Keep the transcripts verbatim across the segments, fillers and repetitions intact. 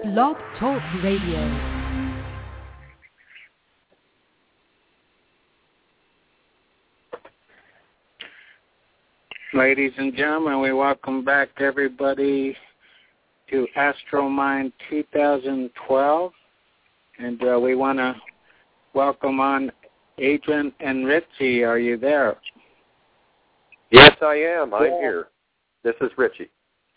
Blog Talk Radio. Ladies and gentlemen, we welcome back everybody to AstroMind two thousand twelve, and uh, we want to welcome on Adrian and Richie. Are you there? Yes, I am. I'm yeah. here. This is Richie.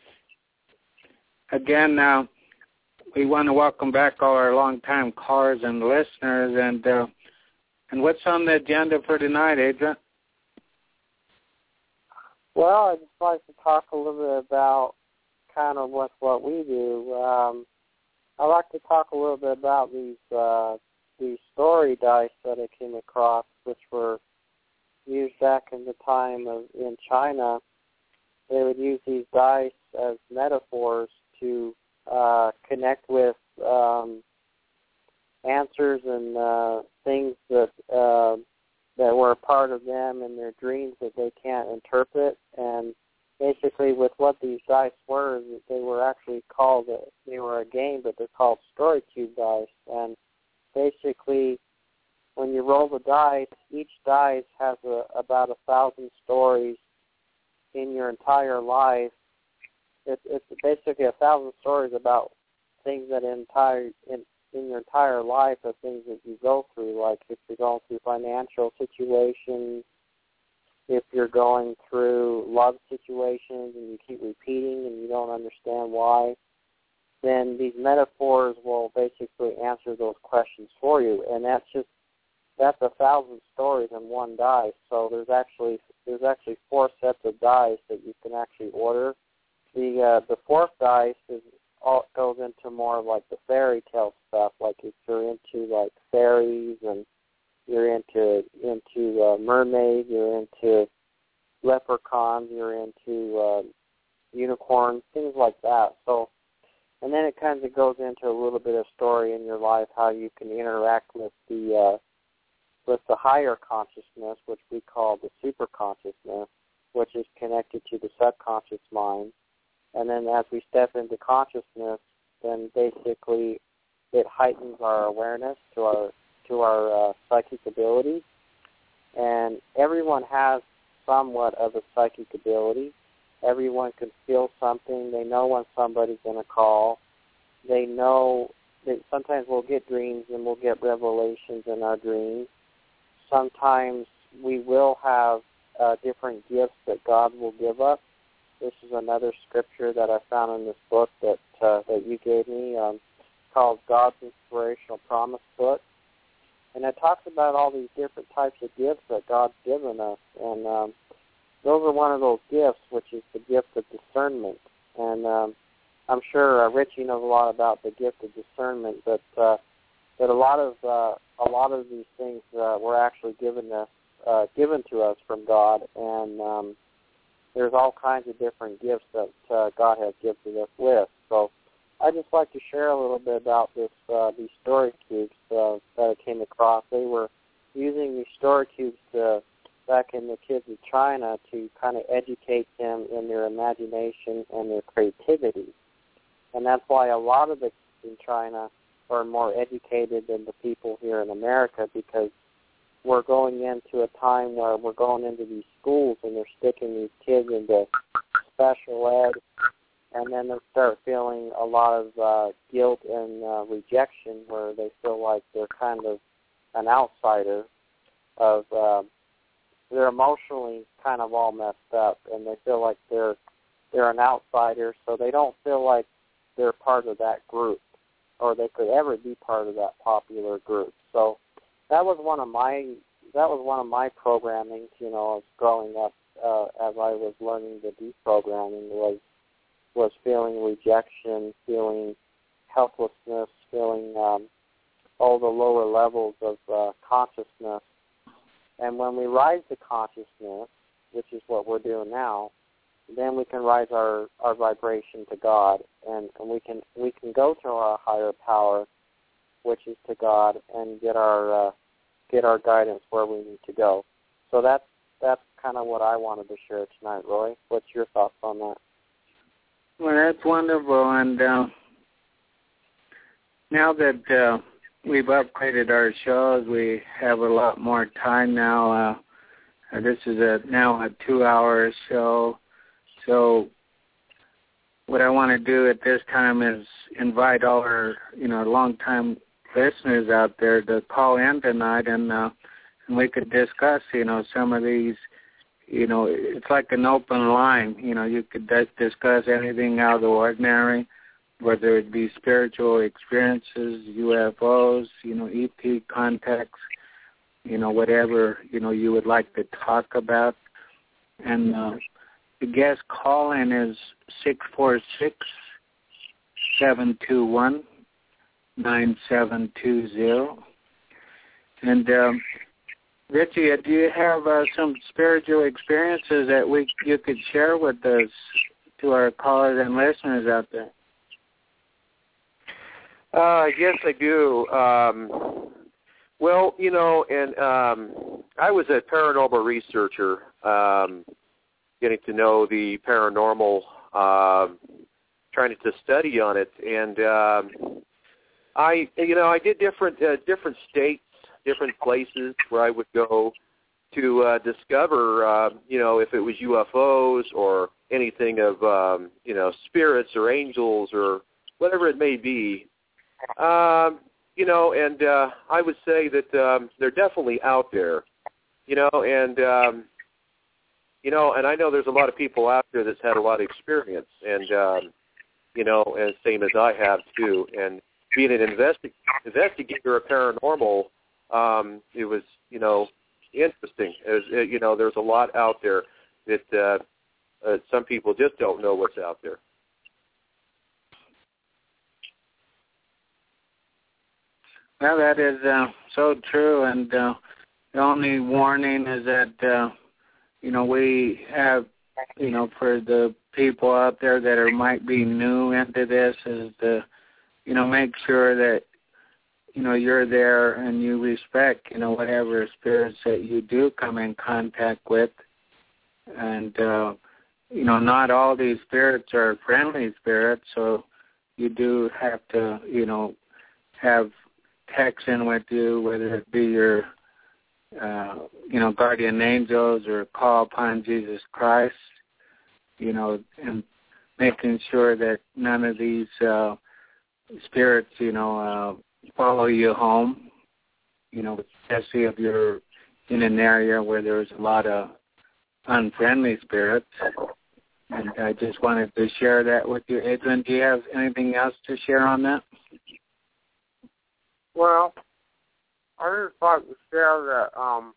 Again, uh, we want to welcome back all our longtime callers and listeners, and uh, and what's on the agenda for tonight, Adrian? Well, I'd just like to talk a little bit about kind of what, what we do. Um, I'd like to talk a little bit about these uh, these story dice that I came across, which were used back in the time of in China. They would use these dice as metaphors to uh, connect with um, answers and uh, things that uh, that were a part of them in their dreams that they can't interpret. And basically with what these dice were, they were actually called, a, they were a game, but they're called story cube dice. And basically when you roll the dice, each dice has a, about a thousand stories in your entire life. It, it's basically a thousand stories about things that entire in, in your entire life are things that you go through, like if you're going through financial situations, if you're going through love situations and you keep repeating and you don't understand why, then these metaphors will basically answer those questions for you. And that's just, that's a thousand stories in one dice. So there's actually there's actually four sets of dice that you can actually order. The uh, the fourth dice is all goes into more of like the fairy tale stuff, like if you're into like fairies and you're into into uh, mermaids, you're into leprechauns, you're into uh, unicorns, things like that. So, and then it kind of goes into a little bit of story in your life, how you can interact with the uh, with the higher consciousness, which we call the super consciousness, which is connected to the subconscious mind. And then as we step into consciousness, then basically it heightens our awareness to our to our uh, psychic ability. And everyone has somewhat of a psychic ability. Everyone can feel something. They know when somebody's going to call. They know that sometimes we'll get dreams and we'll get revelations in our dreams. Sometimes we will have uh, different gifts that God will give us. This is another scripture that I found in this book that uh, that you gave me um, called God's Inspirational Promise Book. And it talks about all these different types of gifts that God's given us. And um, those are one of those gifts, which is the gift of discernment. And um, I'm sure uh, Richie knows a lot about the gift of discernment, but uh, that a lot of uh, a lot of these things uh, were actually given us uh, given to us from God. And um, there's all kinds of different gifts that uh, God has gifted us with. So I'd just like to share a little bit about this uh, these story cubes uh, that I came across. They were using these story cubes to, back in the kids of China to kind of educate them in their imagination and their creativity. And that's why a lot of the kids in China are more educated than the people here in America, because we're going into a time where we're going into these schools and they're sticking these kids into special ed, and then they start feeling a lot of uh, guilt and uh, rejection, where they feel like they're kind of an outsider. Of uh, they're emotionally kind of all messed up, and they feel like they're they're an outsider, so they don't feel like they're part of that group, or they could ever be part of that popular group. So that was one of my that was one of my programming, you know, as growing up, uh, as I was learning the deprogramming, was was feeling rejection, feeling helplessness, feeling um, all the lower levels of uh, consciousness. And when we rise to consciousness, which is what we're doing now, then we can rise our, our vibration to God, and, and we can we can go to our higher power, which is to God, and get our uh, get our guidance where we need to go. So that's that's kind of what I wanted to share tonight, Roy. What's your thoughts on that? Well, that's wonderful, and uh, now that uh, we've upgraded our shows, we have a lot more time now. Uh, this is a now a two-hour show. So what I want to do at this time is invite all our, you know, long-time listeners out there to call in tonight, and, uh, and we could discuss, you know, some of these. You know, it's like an open line. You know, you could discuss anything out of the ordinary, whether it be spiritual experiences, U F Os, you know, E T contacts, you know, whatever, you know, you would like to talk about. And uh, the guest call-in is six four six, seven two one, nine seven two zero. And, um, Richie, do you have uh, some spiritual experiences that we you could share with us to our callers and listeners out there? Uh, yes, I do. Um, well, you know, and um, I was a paranormal researcher, um, getting to know the paranormal, uh, trying to study on it, and um, I, you know, I did different uh, different states. Different places where I would go to uh, discover, uh, you know, if it was U F Os or anything of, um, you know, spirits or angels or whatever it may be. Um, you know, and uh, I would say that um, they're definitely out there, you know, and, um, you know, and I know there's a lot of people out there that's had a lot of experience and, um, you know, and same as I have too. And being an investi- investigator of paranormal, Um, it was, you know, interesting. It was, it, you know, there's a lot out there that uh, uh, some people just don't know what's out there. Well, that is uh, so true, and uh, the only warning is that, uh, you know, we have, you know, for the people out there that are might be new into this is to, you know, make sure that, you know, you're there and you respect, you know, whatever spirits that you do come in contact with. And, uh, you know, not all these spirits are friendly spirits, so you do have to, you know, have text in with you, whether it be your, uh, you know, guardian angels or call upon Jesus Christ, you know, and making sure that none of these uh, spirits, you know, uh, follow you home, you know, especially if you're in an area where there's a lot of unfriendly spirits. And I just wanted to share that with you. Adrian, do you have anything else to share on that? Well, I just like to share that um,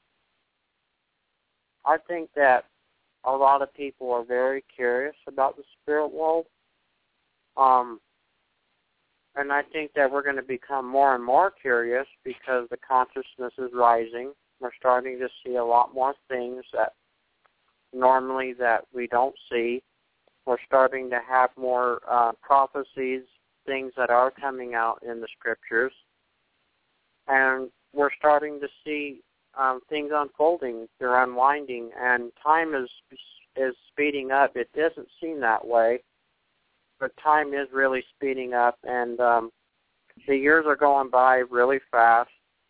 I think that a lot of people are very curious about the spirit world. Um, And I think that we're going to become more and more curious because the consciousness is rising. We're starting to see a lot more things that normally that we don't see. We're starting to have more uh, prophecies, things that are coming out in the scriptures. And we're starting to see um, things unfolding. They're unwinding, and time is is speeding up. It doesn't seem that way. But time is really speeding up, and um, the years are going by really fast.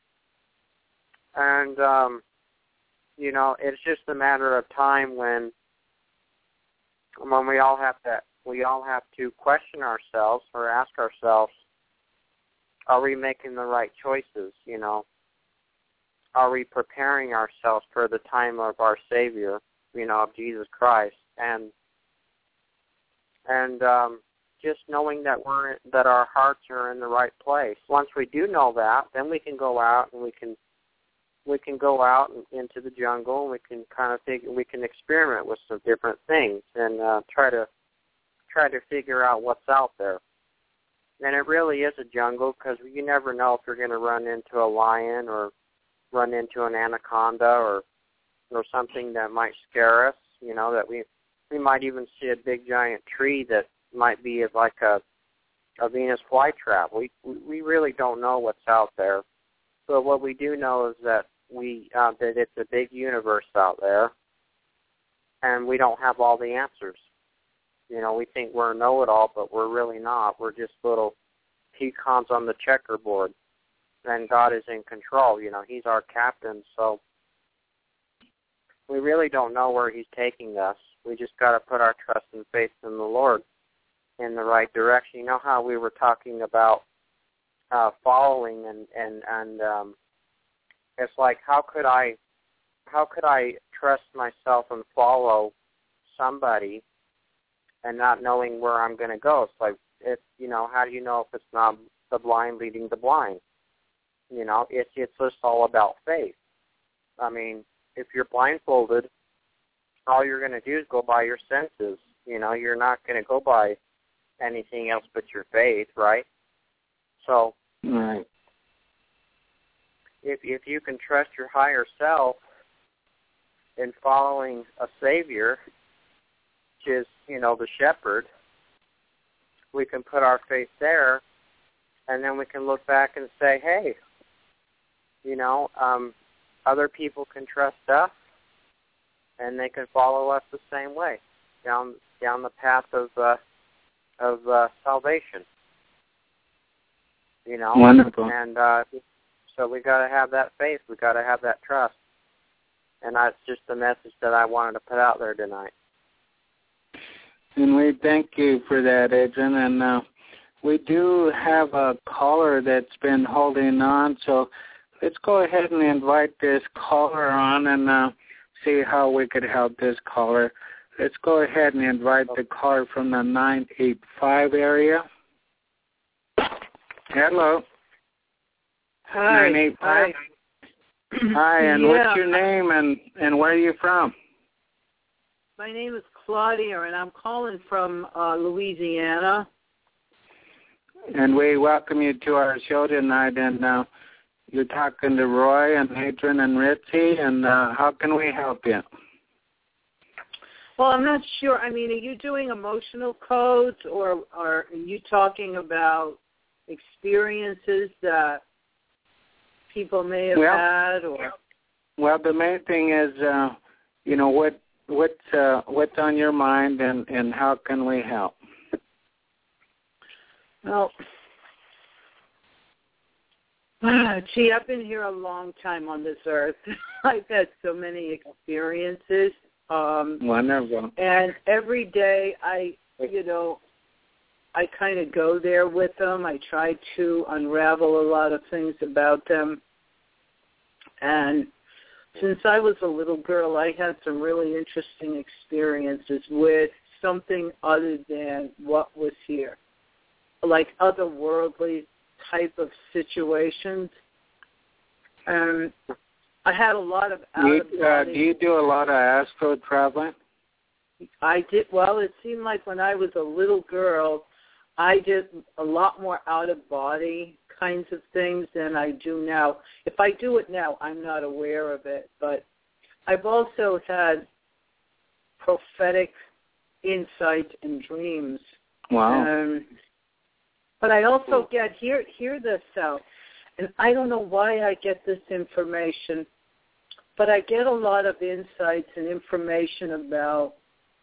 And, um, you know, it's just a matter of time when when we all have to we all have to question ourselves or ask ourselves, are we making the right choices, you know? Are we preparing ourselves for the time of our Savior, you know, of Jesus Christ? And And um, just knowing that we're that our hearts are in the right place. Once we do know that, then we can go out and we can we can go out and into the jungle and we can kind of figure we can experiment with some different things and uh, try to try to figure out what's out there. And it really is a jungle because you never know if you're going to run into a lion or run into an anaconda or or something that might scare us. You know, that we. We might even see a big giant tree that might be like a, a Venus flytrap. We we really don't know what's out there. But what we do know is that we uh, that it's a big universe out there, and we don't have all the answers. You know, we think we're a know-it-all, but we're really not. We're just little pecans on the checkerboard. And God is in control. You know, he's our captain. So we really don't know where he's taking us. We just got to put our trust and faith in the Lord in the right direction. You know how we were talking about uh, following, and and and um, it's like how could I, how could I trust myself and follow somebody and not knowing where I'm going to go? It's like it's you know how do you know if it's not the blind leading the blind? You know, it's it's just all about faith. I mean, if you're blindfolded, all you're going to do is go by your senses. You know, you're not going to go by anything else but your faith, right? So, right. if if you can trust your higher self in following a Savior, which is, you know, the shepherd, we can put our faith there, and then we can look back and say, hey, you know, um, other people can trust us, and they can follow us the same way down down the path of uh, of uh, salvation. You know, wonderful. And uh, so we got to have that faith. We got to have that trust, and that's just the message that I wanted to put out there tonight. And we thank you for that, Adrian. And uh, we do have a caller that's been holding on, so let's go ahead and invite this caller on and uh, see how we could help this caller. Let's go ahead and invite the caller from the nine eight five area. Hello. Hi. nine eight five. Hi. Hi, and Yeah. what's your name and, and where are you from? My name is Claudia, and I'm calling from uh, Louisiana. And we welcome you to our show tonight. And uh, you're talking to Roy and Adrian and Ritzy, and uh, how can we help you? Well, I'm not sure. I mean, are you doing emotional codes, or, or are you talking about experiences that people may have well, had? Or Well, the main thing is, uh, you know, what what uh, what's on your mind, and, and how can we help? Well, gee, I've been here a long time on this earth. I've had so many experiences. Um, Wonderful. And every day I, you know, I kind of go there with them. I try to unravel a lot of things about them. And since I was a little girl, I had some really interesting experiences with something other than what was here, like otherworldly type of situations. And I had a lot of out Do of you, uh, body. do you do a lot of astro traveling? I did. Well, it seemed like when I was a little girl, I did a lot more out of body kinds of things than I do now. If I do it now, I'm not aware of it. But I've also had prophetic insight and dreams. Wow. Um, but I also get hear hear this out, and I don't know why I get this information, but I get a lot of insights and information about,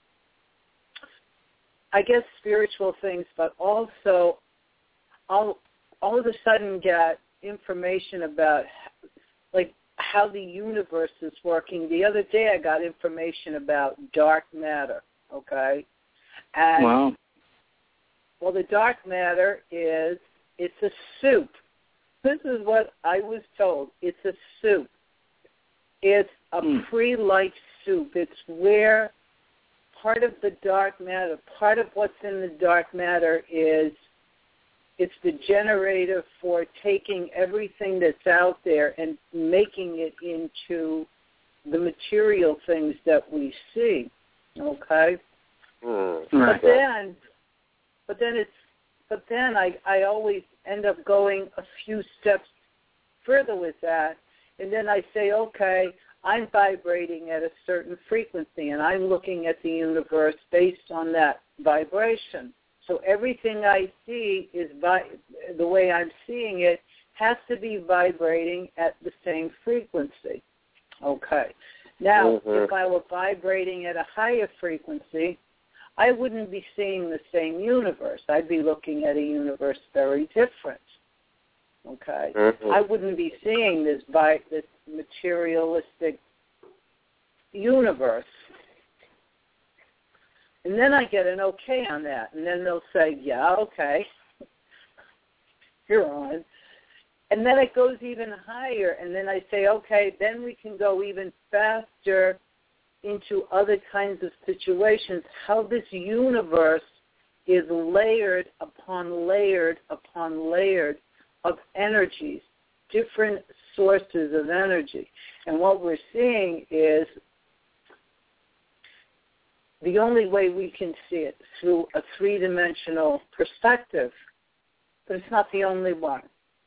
I guess, spiritual things, but also I'll all of a sudden get information about, like, how the universe is working. The other day I got information about dark matter, okay? And, wow. well, the dark matter is, it's a soup. This is what I was told. It's a soup. It's a mm. pre-life soup. It's where part of the dark matter, part of what's in the dark matter is, it's the generator for taking everything that's out there and making it into the material things that we see. Okay? Mm, but then but then it's but then I, I always end up going a few steps further with that, and then I say, okay, I'm vibrating at a certain frequency, and I'm looking at the universe based on that vibration. So everything I see is vi- the way I'm seeing it has to be vibrating at the same frequency. Okay. Now, mm-hmm. if I were vibrating at a higher frequency, I wouldn't be seeing the same universe. I'd be looking at a universe very different. Okay? Mm-hmm. I wouldn't be seeing this by this materialistic universe. And then I get an okay on that. And then they'll say, yeah, okay, you're on. And then it goes even higher. And then I say, okay, then we can go even faster into other kinds of situations, how this universe is layered upon layered upon layered of energies, different sources of energy. And what we're seeing is the only way we can see it through a three-dimensional perspective, but it's not the only one.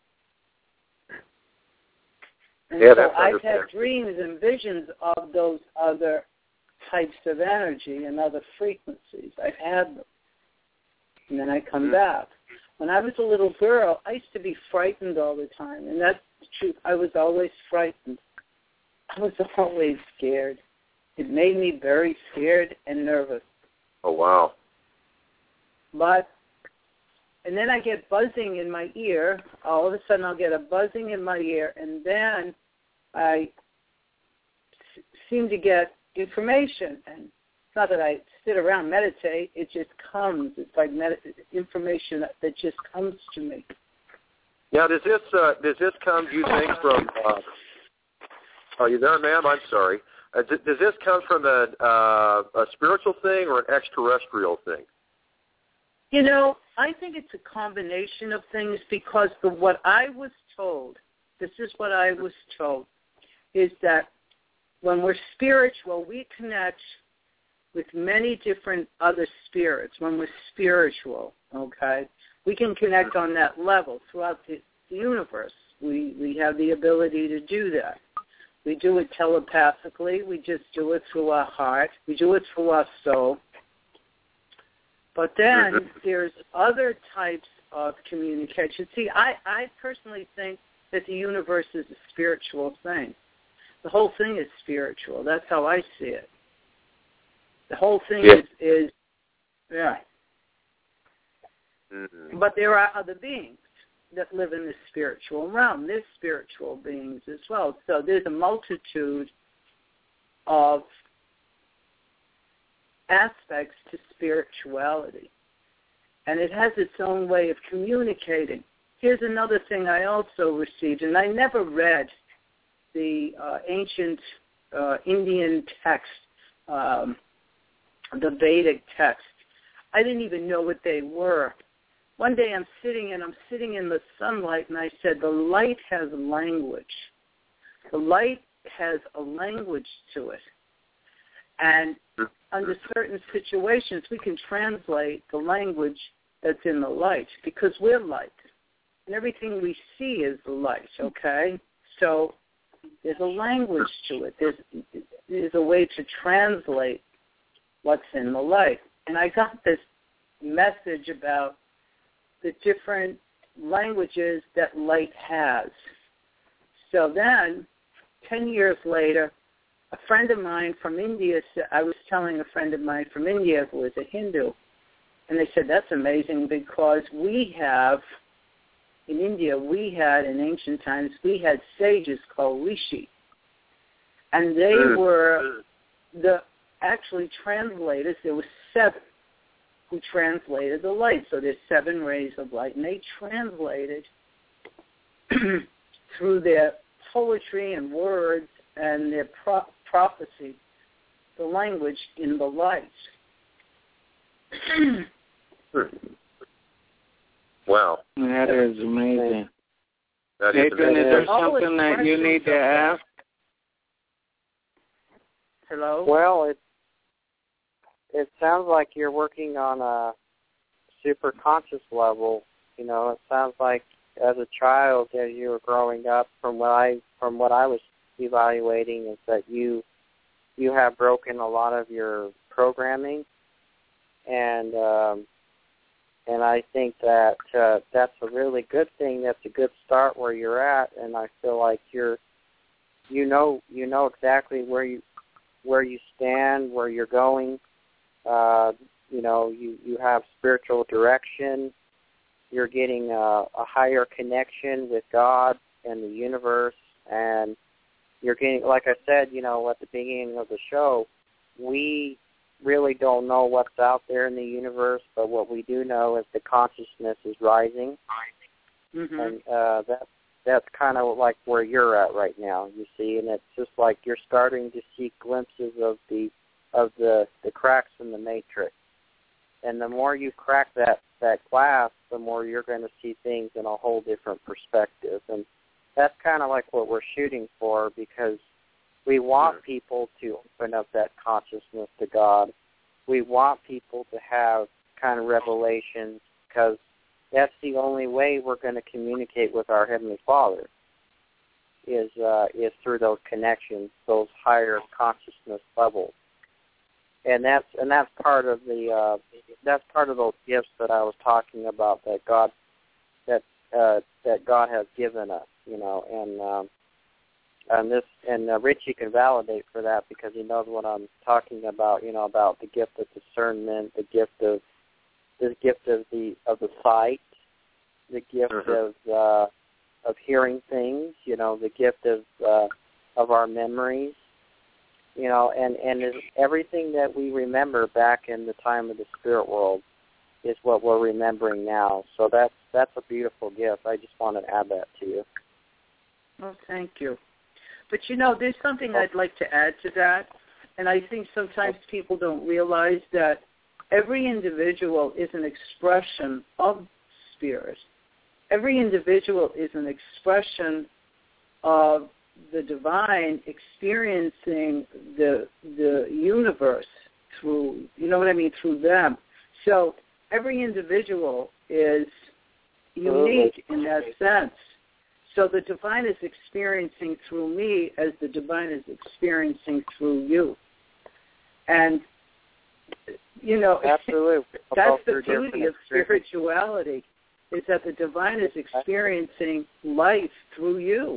And yeah, so that's I've had dreams and visions of those other types of energy and other frequencies. I've had them. And then I come mm-hmm. back. When I was a little girl, I used to be frightened all the time. And that's the truth. I was always frightened. I was always scared. It made me very scared and nervous. Oh, wow. But, and then I get buzzing in my ear. All of a sudden I'll get a buzzing in my ear, and then I s- seem to get information. And it's not that I sit around meditate. It just comes. It's like med- information that, that just comes to me. Now, does this uh, does this come, do you think, from, uh, are you there, ma'am? I'm sorry. Uh, does, does this come from a, uh, a spiritual thing or an extraterrestrial thing? You know, I think it's a combination of things because the, what I was told, this is what I was told, is that when we're spiritual, we connect with many different other spirits. When we're spiritual, okay, we can connect on that level throughout the, the universe. We we have the ability to do that. We do it telepathically. We just do it through our heart. We do it through our soul. But then there's other types of communication. See, I, I personally think that the universe is a spiritual thing. The whole thing is spiritual. That's how I see it. The whole thing yeah. is, is, yeah. Mm-hmm. But there are other beings that live in the spiritual realm. There's spiritual beings as well. So there's a multitude of aspects to spirituality. And it has its own way of communicating. Here's another thing I also received, and I never read the uh, ancient uh, Indian text, um, the Vedic text. I didn't even know what they were. One day I'm sitting and I'm sitting in the sunlight, and I said, the light has language. The light has a language to it. And under certain situations, we can translate the language that's in the light because we're light. And everything we see is the light, okay? So there's a language to it. There's, there's a way to translate what's in the light. And I got this message about the different languages that light has. So then, ten years later, a friend of mine from India, I was telling a friend of mine from India who was a Hindu, and they said, that's amazing because we have, in India, we had, in ancient times, we had sages called rishi. And they were the actually translators. There were seven who translated the light. So there's seven rays of light, and they translated through their poetry and words and their pro- prophecy, the language in the light. Wow. That is amazing. That is Adrian, amazing. is there something that you need to ask? Hello? Well, it it sounds like you're working on a super conscious level. You know, it sounds like as a child, as you were growing up, from what I from what I was evaluating, is that you you have broken a lot of your programming, and um, and I think that uh, that's a really good thing. That's a good start where you're at, and I feel like you're you know you know exactly where you where you stand, where you're going. Uh, you know, you, you have spiritual direction. You're getting a, a higher connection with God and the universe, and you're getting, like I said, you know, at the beginning of the show, we really don't know what's out there in the universe, but what we do know is the consciousness is rising, mm-hmm. and uh, that that's kind of like where you're at right now, you see, and it's just like you're starting to see glimpses of the of the, the cracks in the matrix. And the more you crack that, that glass, the more you're going to see things in a whole different perspective. And that's kind of like what we're shooting for, because we want people to open up that consciousness to God. We want people to have kind of revelations, because that's the only way we're going to communicate with our Heavenly Father is uh, is through those connections, those higher consciousness levels. And that's and that's part of the uh, that's part of those gifts that I was talking about that God that uh, that God has given us, you know, and um, and this and uh, Richie can validate for that, because he knows what I'm talking about, you know, about the gift of discernment, the gift of the gift of the of the sight, the gift mm-hmm. of uh, of hearing things, you know, the gift of uh, of our memories. You know, and, and everything that we remember back in the time of the spirit world is what we're remembering now. So that's that's a beautiful gift. I just wanted to add that to you. Well, thank you. But, you know, there's something oh. I'd like to add to that, and I think sometimes people don't realize that every individual is an expression of spirit. Every individual is an expression of the divine experiencing the the universe through, you know what I mean, through them. So every individual is unique in that sense. So the divine is experiencing through me as the divine is experiencing through you. And, you know, Absolutely. that's the beauty of spirituality, is that the divine is experiencing life through you.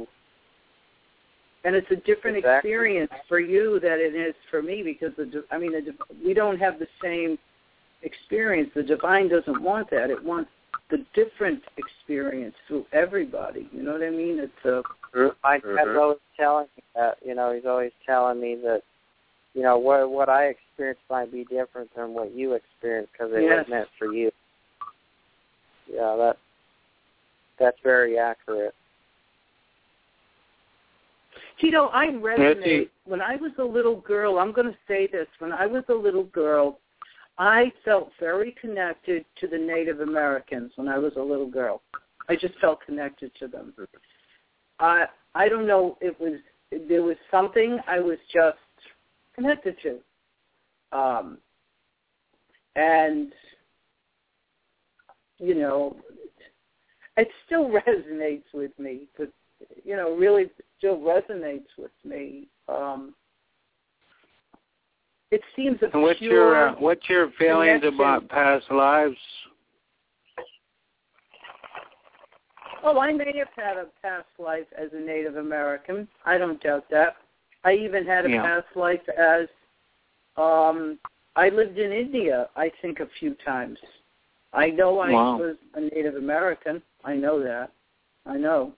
And it's a different exactly. experience for you than it is for me, because the I mean, the, we don't have the same experience. The divine doesn't want that. It wants the different experience through everybody. You know what I mean? It's a. My dad's always telling me that. You know, he's always telling me that. You know, what what I experienced might be different than what you experienced, because it yes. was meant for you. Yeah, that that's very accurate. You know, I resonate. When I was a little girl, I'm going to say this, when I was a little girl, I felt very connected to the Native Americans when I was a little girl. I just felt connected to them. I I don't know, it was, there was something I was just connected to. Um, and, you know, it still resonates with me, but, you know, really still resonates with me. Um, it seems a and what's pure your uh, what's your feelings connection. about past lives? Oh, I may have had a past life as a Native American. I don't doubt that. I even had a yeah. past life as um, I lived in India, I think, a few times. I know I wow. was a Native American. I know that. I know.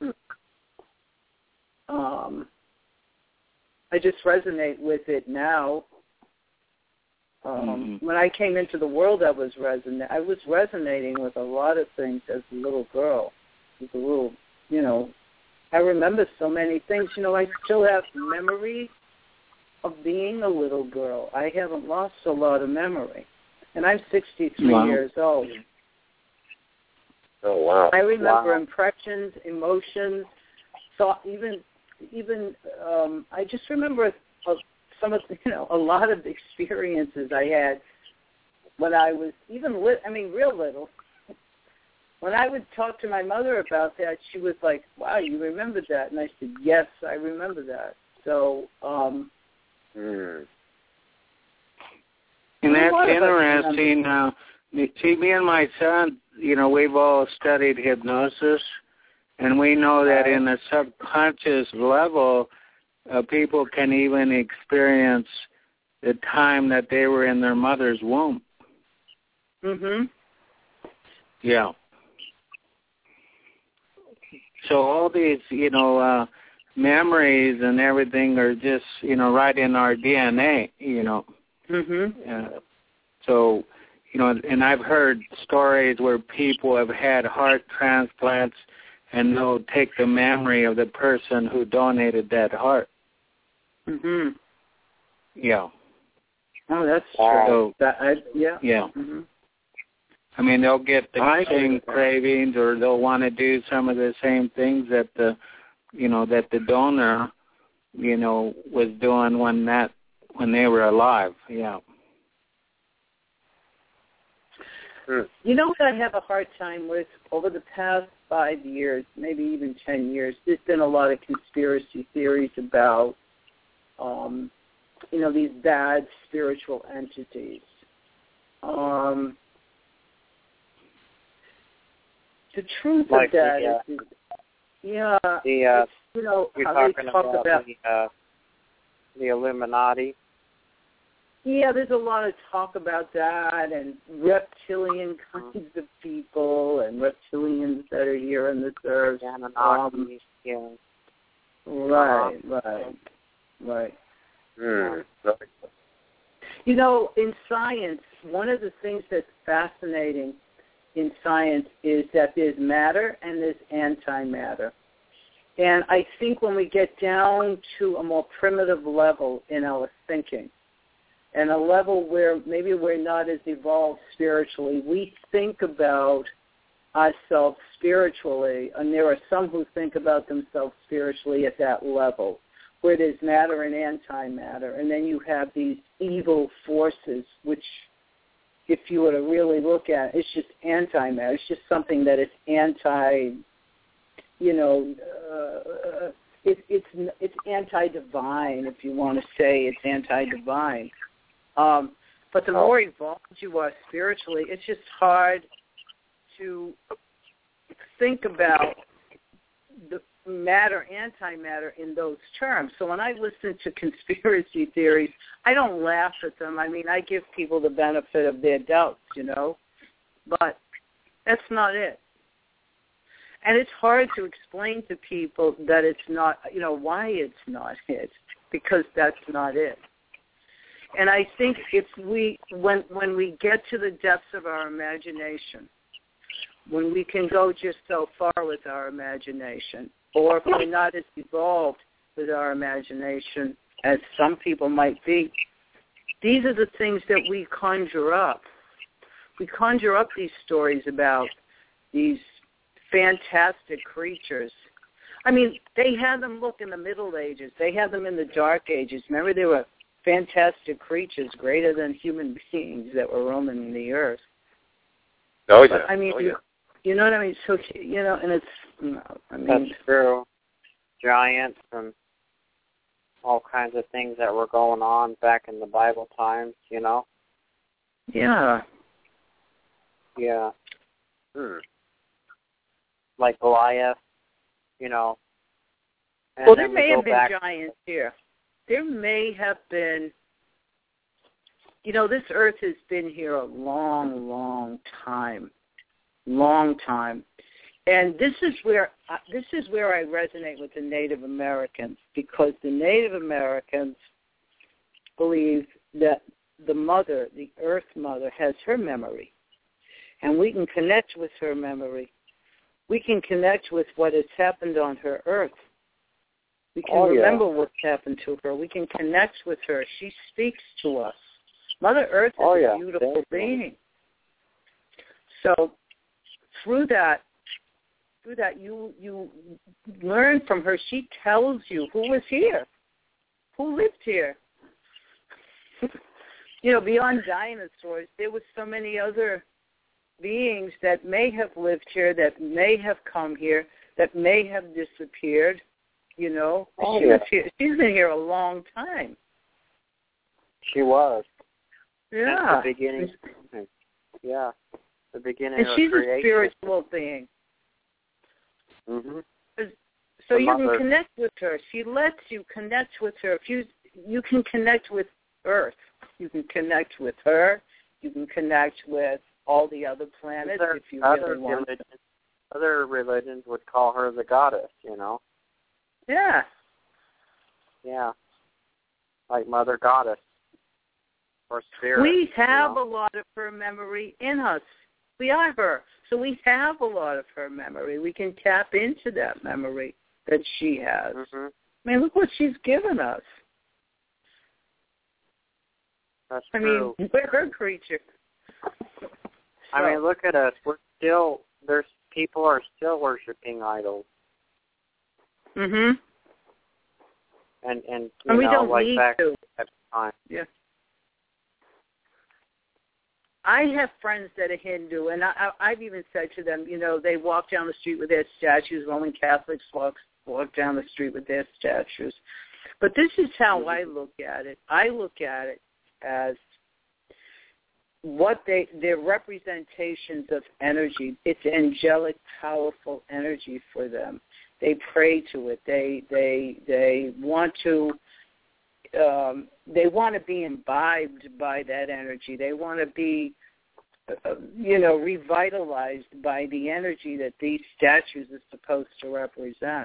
Um, I just resonate with it now. Um, mm-hmm. When I came into the world, I was resonate. I was resonating with a lot of things as a little girl. As a little, you know, I remember so many things. You know, I still have memories of being a little girl. I haven't lost a lot of memory, and I'm sixty-three wow. years old. Oh wow! I remember wow. impressions, emotions, thought, even. Even um, I just remember uh, some of you know a lot of experiences I had when I was even li- I mean real little. When I would talk to my mother about that, she was like, "Wow, you remembered that?" And I said, "Yes, I remember that." So, um, mm. and that's interesting. Uh, see, me and my son, you know, we've all studied hypnosis. And we know that in the subconscious level, uh, people can even experience the time that they were in their mother's womb. Mhm. Yeah. So all these, you know, uh, memories and everything are just, you know, right in our D N A, you know. Mhm. Uh, so, you know, and I've heard stories where people have had heart transplants and they'll take the memory of the person who donated that heart. Mhm. Yeah. Oh, that's Wow. true. That, I, yeah. Yeah. Mhm. I mean, they'll get the I same agree. cravings, or they'll want to do some of the same things that the, you know, that the donor, you know, was doing when that when they were alive. Yeah. You know what I have a hard time with? Over the past five years, maybe even ten years, there's been a lot of conspiracy theories about, um, you know, these bad spiritual entities. Um, the truth Like of that the, is, is, yeah, The uh, it's, you know, you're how they talking talk about, about, the uh, the Illuminati. yeah, there's a lot of talk about that, and reptilian kinds of people, and reptilians that are here on this earth. Anunnaki. Um, yeah. Right, right, right. Mm. You know, in science, one of the things that's fascinating in science is that there's matter and there's antimatter. And I think when we get down to a more primitive level in our thinking, and a level where maybe we're not as evolved spiritually, we think about ourselves spiritually, and there are some who think about themselves spiritually at that level, where there's matter and antimatter, and then you have these evil forces, which, if you were to really look at, it's just antimatter. It's just something that is anti, you know, uh, it, it's it's anti-divine, if you want to say it's anti-divine. Um, but the more evolved you are spiritually, it's just hard to think about the matter, antimatter in those terms. So when I listen to conspiracy theories, I don't laugh at them. I mean, I give people the benefit of their doubts, you know, but that's not it. And it's hard to explain to people that it's not, you know, why it's not it, because that's not it. And I think if we, when when we get to the depths of our imagination, when we can go just so far with our imagination, or if we're not as evolved with our imagination as some people might be, these are the things that we conjure up. We conjure up these stories about these fantastic creatures. I mean, they had them, look, in the Middle Ages. They had them in the Dark Ages. Remember, there were fantastic creatures greater than human beings that were roaming the earth. Oh, yeah. But, I mean, oh, you, yeah. you know what I mean? So, you know, and it's, you know, I mean. That's true. Giants and all kinds of things that were going on back in the Bible times, you know? Yeah. Yeah. Hmm. Like Goliath, you know. And Well, then there we may go have been back giants here. There may have been, you know, this earth has been here a long, long time, long time. And this is where uh, this is where I resonate with the Native Americans, because the Native Americans believe that the mother, the earth mother, has her memory, and we can connect with her memory. We can connect with what has happened on her earth. We can oh, remember yeah. what's happened to her. We can connect with her. She speaks to us. Mother Earth is oh, yeah. a beautiful Definitely. being. So through that, through that, you you learn from her. She tells you who was here, who lived here. You know, beyond dinosaurs, there was so many other beings that may have lived here, that may have come here, that may have disappeared. You know, Oh, she yeah. was here. She's been here a long time. She was. Yeah. Since the beginning. Yeah. The beginning And of she's creation. a spiritual being. Mhm. So The you mother. can connect with her. She lets you connect with her. If you you can connect with Earth. You can connect with her. You can connect with all the other planets Other, if you other really want religions, other religions would call her the goddess, you know? Yeah. Yeah. Like Mother Goddess. Or Spirit. We have you know? a lot of her memory in us. We are her. So we have a lot of her memory. We can tap into that memory that she has. Mm-hmm. I mean, look what she's given us. That's I true. mean, we're her creature. I So, mean, look at us. We're still, there's people are still worshiping idols. Mhm. And, and you And we know, don't like need back to. at the time. Yeah. I have friends that are Hindu, and I, I, I've even said to them, you know, they walk down the street with their statues. Roman Catholics walk, walk down the street with their statues. But this is how I look at it. I look at it as what they, their representations of energy. It's angelic, powerful energy for them. They pray to it. They, they, they want to. Um, they want to be imbibed by that energy. They want to be, uh, you know, revitalized by the energy that these statues are supposed to represent.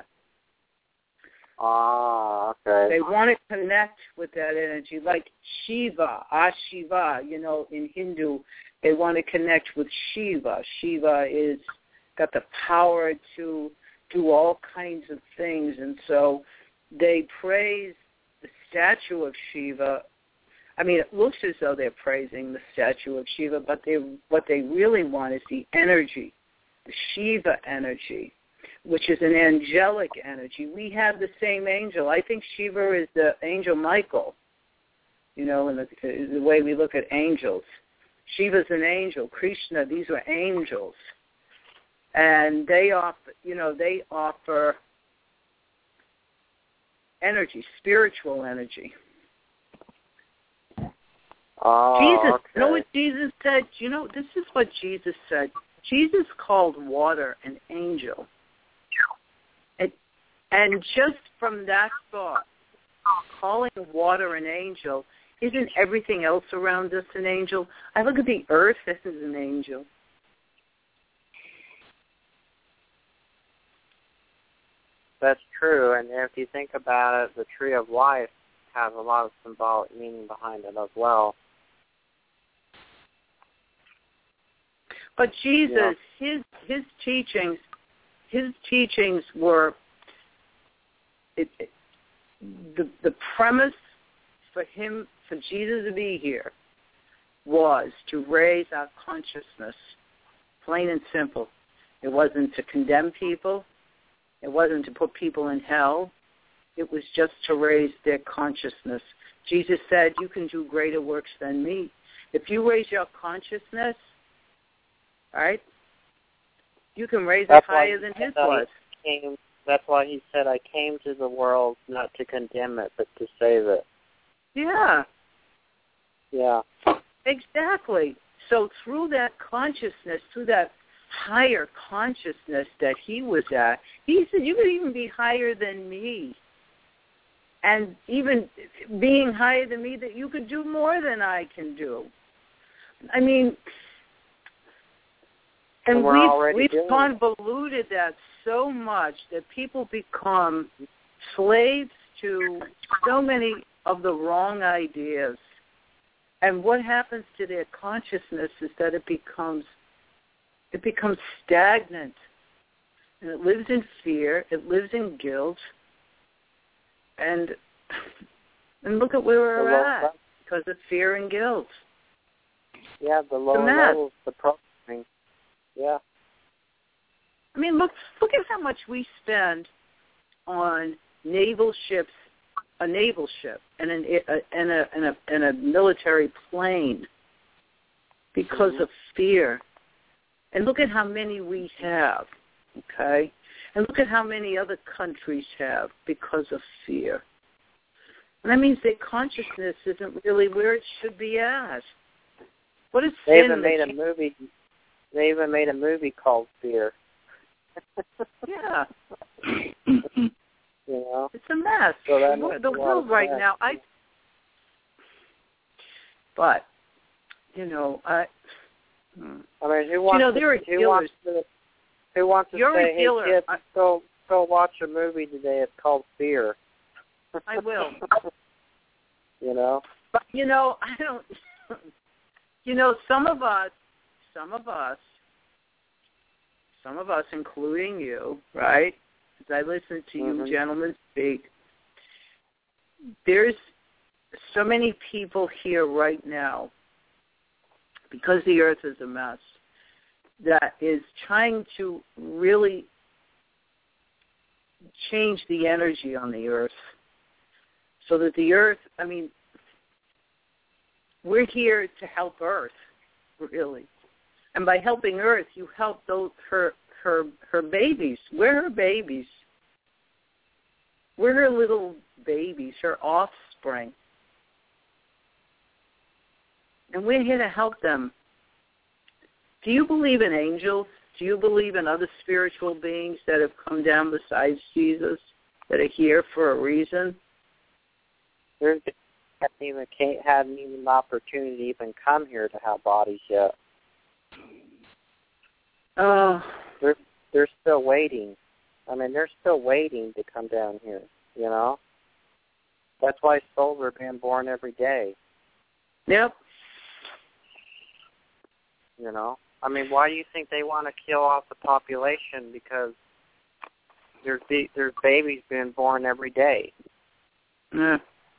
Ah, okay. They want to connect with that energy, like Shiva, Ashiva, you know, in Hindu, they want to connect with Shiva. Shiva is got the power to do all kinds of things, and so they praise the statue of Shiva. I mean, it looks as though they're praising the statue of Shiva, but they, what they really want is the energy, the Shiva energy, which is an angelic energy. We have the same angel. I think Shiva is the angel Michael, you know, in the, the way we look at angels. Shiva's an angel. Krishna, these are angels. And they offer, you know, they offer energy, spiritual energy. Oh, Jesus, okay. you know what Jesus said? You know, this is what Jesus said. Jesus called water an angel. And, and just from that thought, calling water an angel, isn't everything else around us an angel? I look at the earth as an angel. That's true, and if you think about it, the tree of life has a lot of symbolic meaning behind it as well. But Jesus, yeah. his his teachings, his teachings were it, it, the the premise for him, for Jesus to be here, was to raise our consciousness, plain and simple. It wasn't to condemn people. It wasn't to put people in hell. It was just to raise their consciousness. Jesus said, you can do greater works than me. If you raise your consciousness, all right, you can raise that's it higher than his was. Came, that's why he said, I came to the world not to condemn it, but to save it. Yeah. Yeah. Exactly. So through that consciousness, through that higher consciousness that he was at, he said, you could even be higher than me. And even being higher than me, that you could do more than I can do. I mean, and, and we've, we've convoluted that so much that people become slaves to so many of the wrong ideas. And what happens to their consciousness is that it becomes it becomes stagnant. And it lives in fear, it lives in guilt. And and look at where we're the at low, because of fear and guilt. Yeah, the lower levels, the programming. Yeah. I mean, look look at how much we spend on naval ships, a naval ship, and an a, and a and a and a military plane because mm-hmm. of fear. And look at how many we have, okay? And look at how many other countries have because of fear. And that means their consciousness isn't really where it should be at. What is they sin? Even made a movie. They even made a movie called Fear. Yeah. You know? It's a mess. So the the world right sense. now, I. But, you know, I. Hmm. I mean, who wants you know, to, there are who wants to, who wants to You're say, a hey, healer. kids, I, go, go watch a movie today. It's called Fear. I will. You know? But, you know, I don't, you know, some of us, some of us, some of us, including you, right, as I listen to mm-hmm. you gentlemen speak, there's so many people here right now, because the earth is a mess, that is trying to really change the energy on the earth so that the earth, I mean, we're here to help Earth, really. And by helping Earth, you help those her her her babies. We're her babies. We're her little babies, her offspring. And we're here to help them. Do you believe in angels? Do you believe in other spiritual beings that have come down besides Jesus, that are here for a reason? There's hadn't even can't, hadn't even the opportunity to even come here to have bodies yet. Oh, they're they're still waiting. I mean, they're still waiting to come down here. You know, that's why souls are being born every day. Yep. You know, I mean, why do you think they want to kill off the population? Because there's there's babies being born every day. Yeah.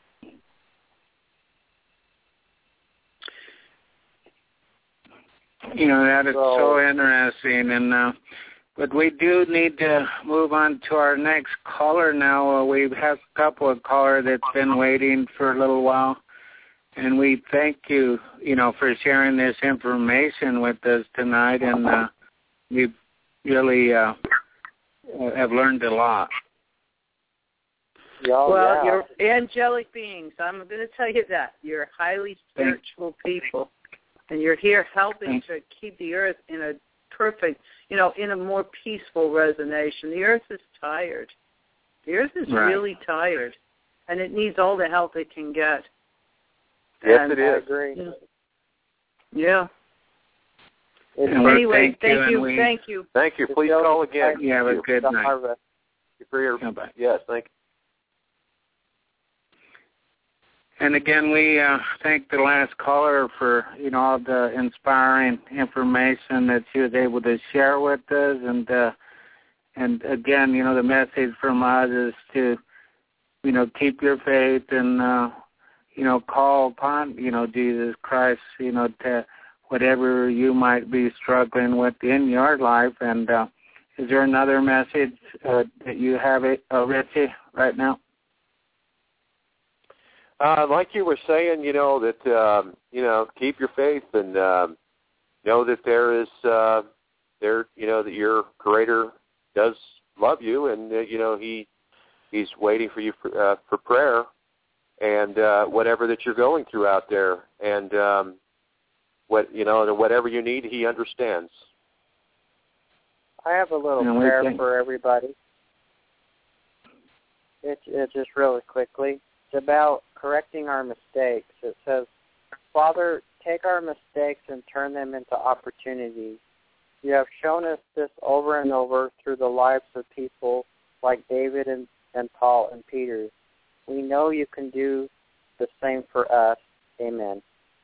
You know, that is so, so interesting. And uh, but we do need to move on to our next caller now. Uh, we have a couple of callers that's been waiting for a little while. And we thank you, you know, for sharing this information with us tonight. And uh, we really uh, have learned a lot. Oh, well, yeah. you're angelic beings. I'm going to tell you that. You're highly spiritual people. And you're here helping to keep the earth in a perfect, you know, in a more peaceful resonation. The earth is tired. The earth is right. really tired. And it needs all the help it can get. Yes, and, it is. I agree. Yeah. And anyway, thank, thank you. you. We, thank you. Thank you. Please call again. Yeah, have a good night. Harvest. For your, Bye-bye. yes, thank you. And again, we uh, thank the last caller for, you know, all the inspiring information that she was able to share with us. And, uh, and again, you know, the message from us is to, you know, keep your faith and, uh, you know, call upon, you know, Jesus Christ, you know, to whatever you might be struggling with in your life. And uh, is there another message uh, that you have, it, uh, Richie, right now? Uh, like you were saying, you know, that, um, you know, keep your faith and um, know that there is, uh, there, you know, that your Creator does love you and, uh, you know, he he's waiting for you for, uh, for prayer and uh, whatever that you're going through out there. And, um, what you know, whatever you need, he understands. I have a little and prayer think- for everybody. It's it just really quickly. It's about correcting our mistakes. It says, Father, take our mistakes and turn them into opportunities. You have shown us this over and over through the lives of people like David and, and Paul and Peter. We know you can do the same for us. Amen.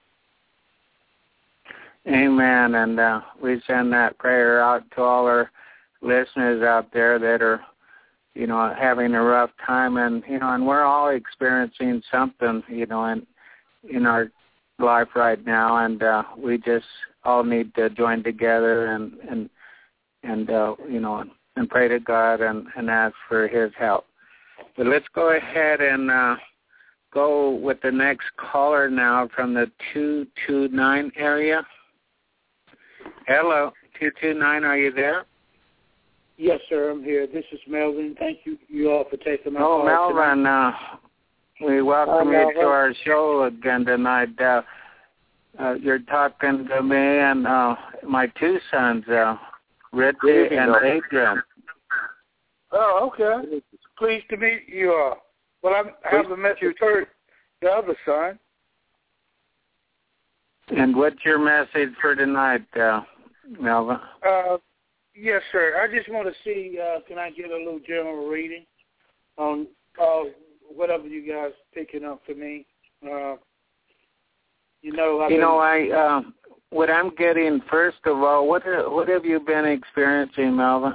Amen. And uh, we send that prayer out to all our listeners out there that are, you know, having a rough time, and you know, and we're all experiencing something, you know, in in our life right now, and uh, we just all need to join together and and and uh, you know, and pray to God and, and ask for His help. But let's go ahead and uh, go with the next caller now from the two two nine area. Hello, two two nine, are you there? Yes, sir, I'm here. This is Melvin. Thank you, you all, for taking my oh, call. Oh, Melvin, uh, we welcome Hi, you Melvin. to our show again tonight. Uh, uh, you're talking to me and uh, my two sons, uh, Richie Good evening, and Melvin. Adrian. Oh, okay. Pleased to meet you all. Well, I'm, I haven't met your third, the other son. And what's your message for tonight, uh, Melvin? Uh, yes, sir. I just want to see, uh, can I get a little general reading on uh, whatever you guys picking up for me? Uh, you know, I've you been, know, I uh, what I'm getting first of all, what what have you been experiencing, Melvin?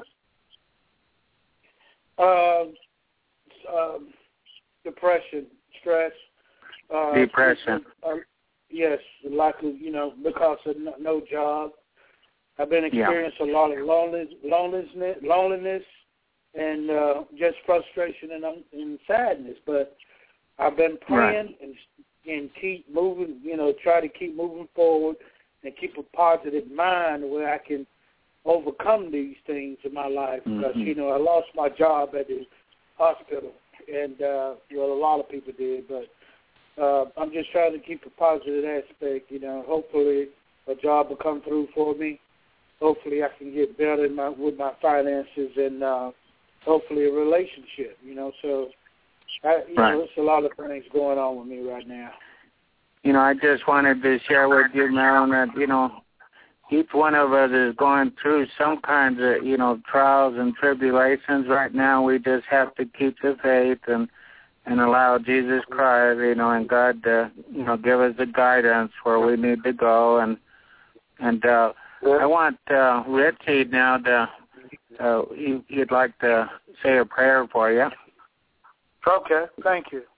Uh, uh, depression, stress. Uh, Depression. Uh, yes, lack of, you know, because of no, no job. I've been experiencing yeah. a lot of loneliness, loneliness, loneliness, and uh, just frustration and, um, and sadness. But I've been praying right. and and keep moving, you know, try to keep moving forward and keep a positive mind where I can overcome these things in my life. Mm-hmm. Because, you know, I lost my job at the hospital, and, uh, well, a lot of people did, but uh, I'm just trying to keep a positive aspect, you know. Hopefully a job will come through for me. Hopefully I can get better in my, with my finances, and uh, hopefully a relationship, you know. So, I, you right. know, there's a lot of things going on with me right now. You know, I just wanted to share with you, Mel, that, you know, each one of us is going through some kinds of, you know, trials and tribulations right now. We just have to keep the faith and, and allow Jesus Christ, you know, and God to, you know, give us the guidance where we need to go. And, and uh, I want uh, Richie now to, uh, he, he'd like to say a prayer for you. Okay, thank you.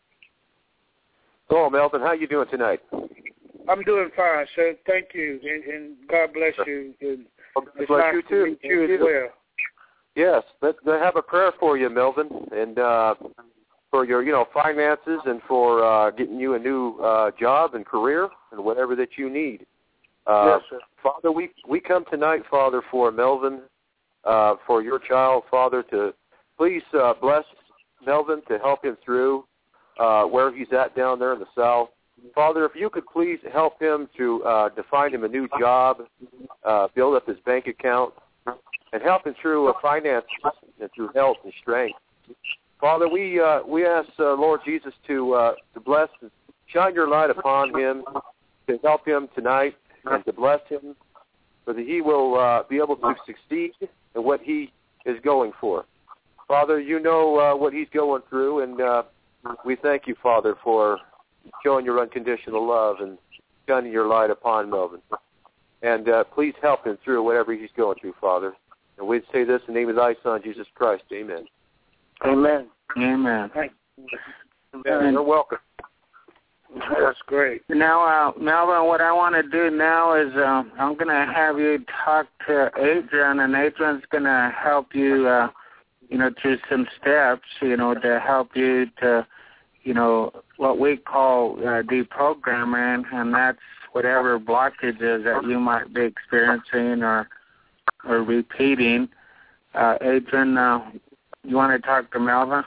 Hello, Melvin. How you doing tonight? I'm doing fine, sir. Thank you, and, and God bless you. And well, God it's bless nice you to too. meet you as well. Yes, let, let have a prayer for you, Melvin, and uh, for your, you know, finances, and for uh, getting you a new uh, job and career and whatever that you need. Uh, yes, sir. Father, we we come tonight, Father, for Melvin, uh, for your child, Father, to please uh, bless Melvin to help him through uh, where he's at down there in the South. Father, if you could please help him to, uh, to find him a new job, uh, build up his bank account, and help him through uh, finances and through health and strength. Father, we uh, we ask, uh, Lord Jesus, to uh, to bless, shine your light upon him, to help him tonight, and to bless him, so that he will uh, be able to succeed in what he is going for. Father, you know uh, what he's going through, and uh, we thank you, Father, for showing your unconditional love and shining your light upon Melvin. And uh, please help him through whatever he's going through, Father. And we say this in the name of thy Son, Jesus Christ. Amen. Amen. Amen. Thank you. Amen. You're welcome. That's great. Now, uh, Melvin, what I want to do now is uh, I'm going to have you talk to Adrian, and Adrian's going to help you, uh, you know, through some steps, you know, to help you to, you know, what we call uh, deprogramming, and that's whatever blockages that you might be experiencing or or repeating. Uh, Adrian, uh, you want to talk to Melvin?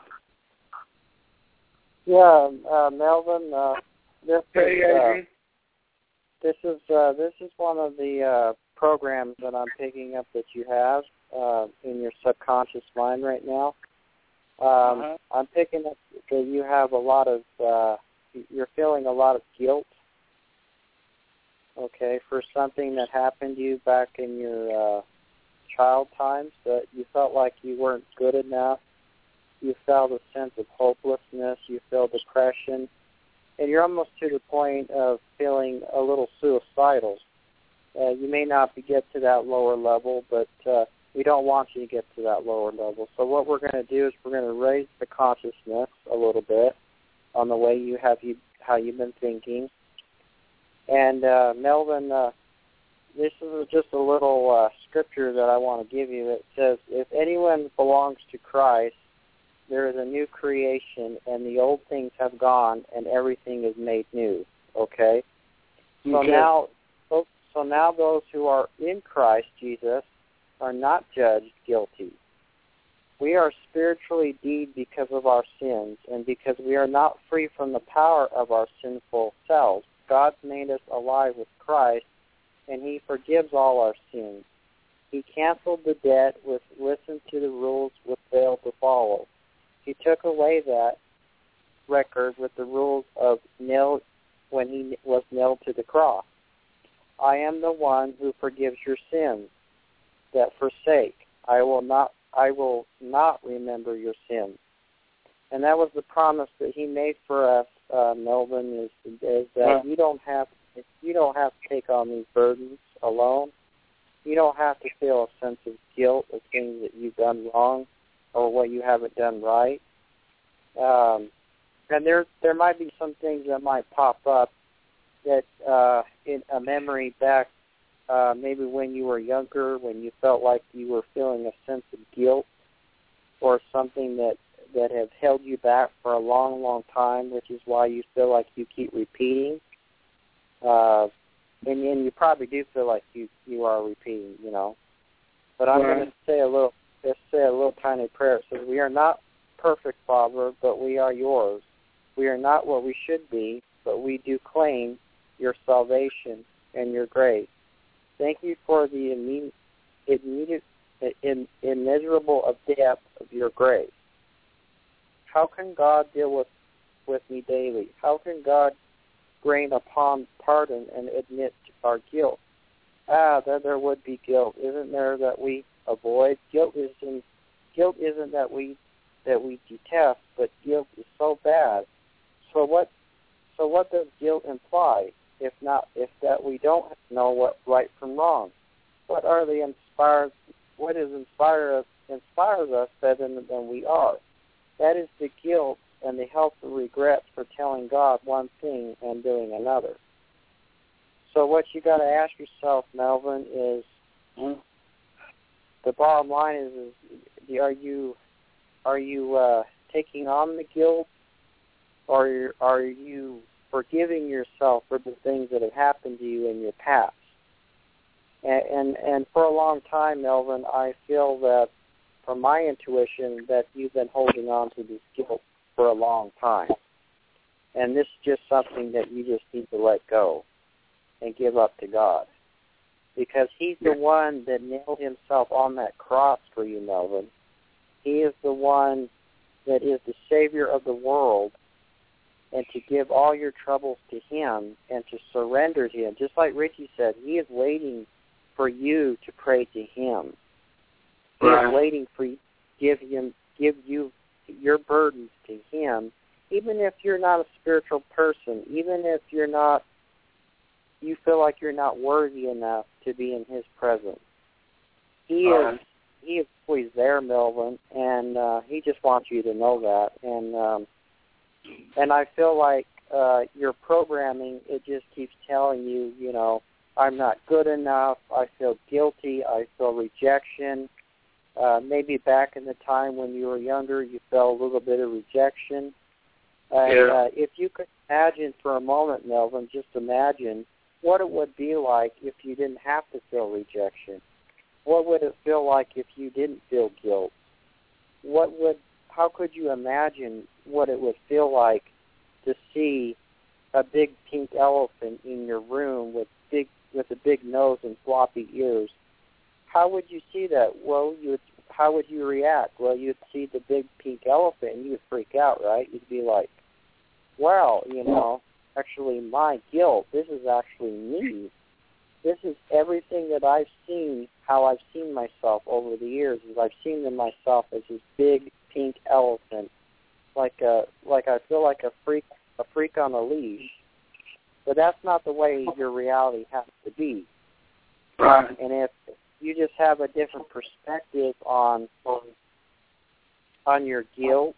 Yeah, uh, Melvin. Uh, this hey, is uh, Adrian. this is uh, this is one of the uh, programs that I'm picking up that you have uh, in your subconscious mind right now. Um, uh-huh. I'm picking up that you have a lot of, uh, you're feeling a lot of guilt, okay, for something that happened to you back in your uh, child times, that you felt like you weren't good enough. You felt a sense of hopelessness. You feel depression. And you're almost to the point of feeling a little suicidal. Uh, you may not be get to that lower level, but uh, we don't want you to get to that lower level. So what we're going to do is we're going to raise the consciousness a little bit on the way you have you how you've been thinking. And uh, Melvin, uh, this is just a little uh, scripture that I want to give you. It says, "If anyone belongs to Christ, there is a new creation, and the old things have gone, and everything is made new." Okay. So okay. now, so, so now those who are in Christ Jesus are not judged guilty. We are spiritually dead because of our sins, and because we are not free from the power of our sinful selves. God's made us alive with Christ, and he forgives all our sins. He canceled the debt with listen to the rules with fail to follow. He took away that record with the rules of nailed when he was nailed to the cross. I am the one who forgives your sins that forsake. I will not I will not remember your sins. And that was the promise that he made for us, uh, Melvin, is, is that yeah. you don't have you don't have to take on these burdens alone. You don't have to feel a sense of guilt of things that you've done wrong or what you haven't done right. Um, and there there might be some things that might pop up that uh, in a memory back uh, maybe when you were younger, when you felt like you were feeling a sense of guilt or something that, that have held you back for a long, long time, which is why you feel like you keep repeating. Uh, and, and you probably do feel like you, you are repeating, you know. But I'm right. going to say a little, just say a little tiny prayer. It says, we are not perfect, Father, but we are yours. We are not what we should be, but we do claim your salvation and your grace. Thank you for the immediate, immediate in, immeasurable of depth of your grace. How can God deal with, with me daily? How can God rain upon pardon and admit our guilt? Ah, there there would be guilt, isn't there, that we avoid? Guilt isn't guilt isn't that we that we detest, but guilt is so bad. So what so what does guilt imply? If not if that we don't know what right from wrong? What are the inspired what is inspire inspires us better than, than we are? That is the guilt and the helpful regrets for telling God one thing and doing another. So what you got to ask yourself, Melvin, is hmm? the bottom line is, is are you are you uh, taking on the guilt, or are you forgiving yourself for the things that have happened to you in your past? And and, and for a long time, Melvin, I feel that, from my intuition, that you've been holding on to this guilt for a long time. And this is just something that you just need to let go and give up to God. Because he's the one that nailed himself on that cross for you, Melvin. He is the one that is the Savior of the world, and to give all your troubles to him and to surrender to him. Just like Richie said, he is waiting for you to pray to him. He right. is waiting for you to give him, give you your burdens to him, even if you're not a spiritual person, even if you're not, you feel like you're not worthy enough to be in his presence. He uh, is he is always there, Melvin, and uh, he just wants you to know that. And um, and I feel like uh, your programming, it just keeps telling you, you know, I'm not good enough, I feel guilty, I feel rejection. Uh, maybe back in the time when you were younger, you felt a little bit of rejection. And yeah. uh, if you could imagine for a moment, Melvin, just imagine what it would be like if you didn't have to feel rejection. What would it feel like if you didn't feel guilt? What would? How could you imagine what it would feel like to see a big pink elephant in your room with big with a big nose and floppy ears? How would you see that? Well, you would, how would you react? Well, you'd see the big pink elephant and you would freak out, right? You'd be like, wow, you know, actually my guilt, this is actually me. This is everything that I've seen, how I've seen myself over the years, is I've seen myself as this big pink elephant, like a, like I feel like a freak, a freak on a leash. But that's not the way your reality has to be. Right. And if you just have a different perspective on on, on your guilt,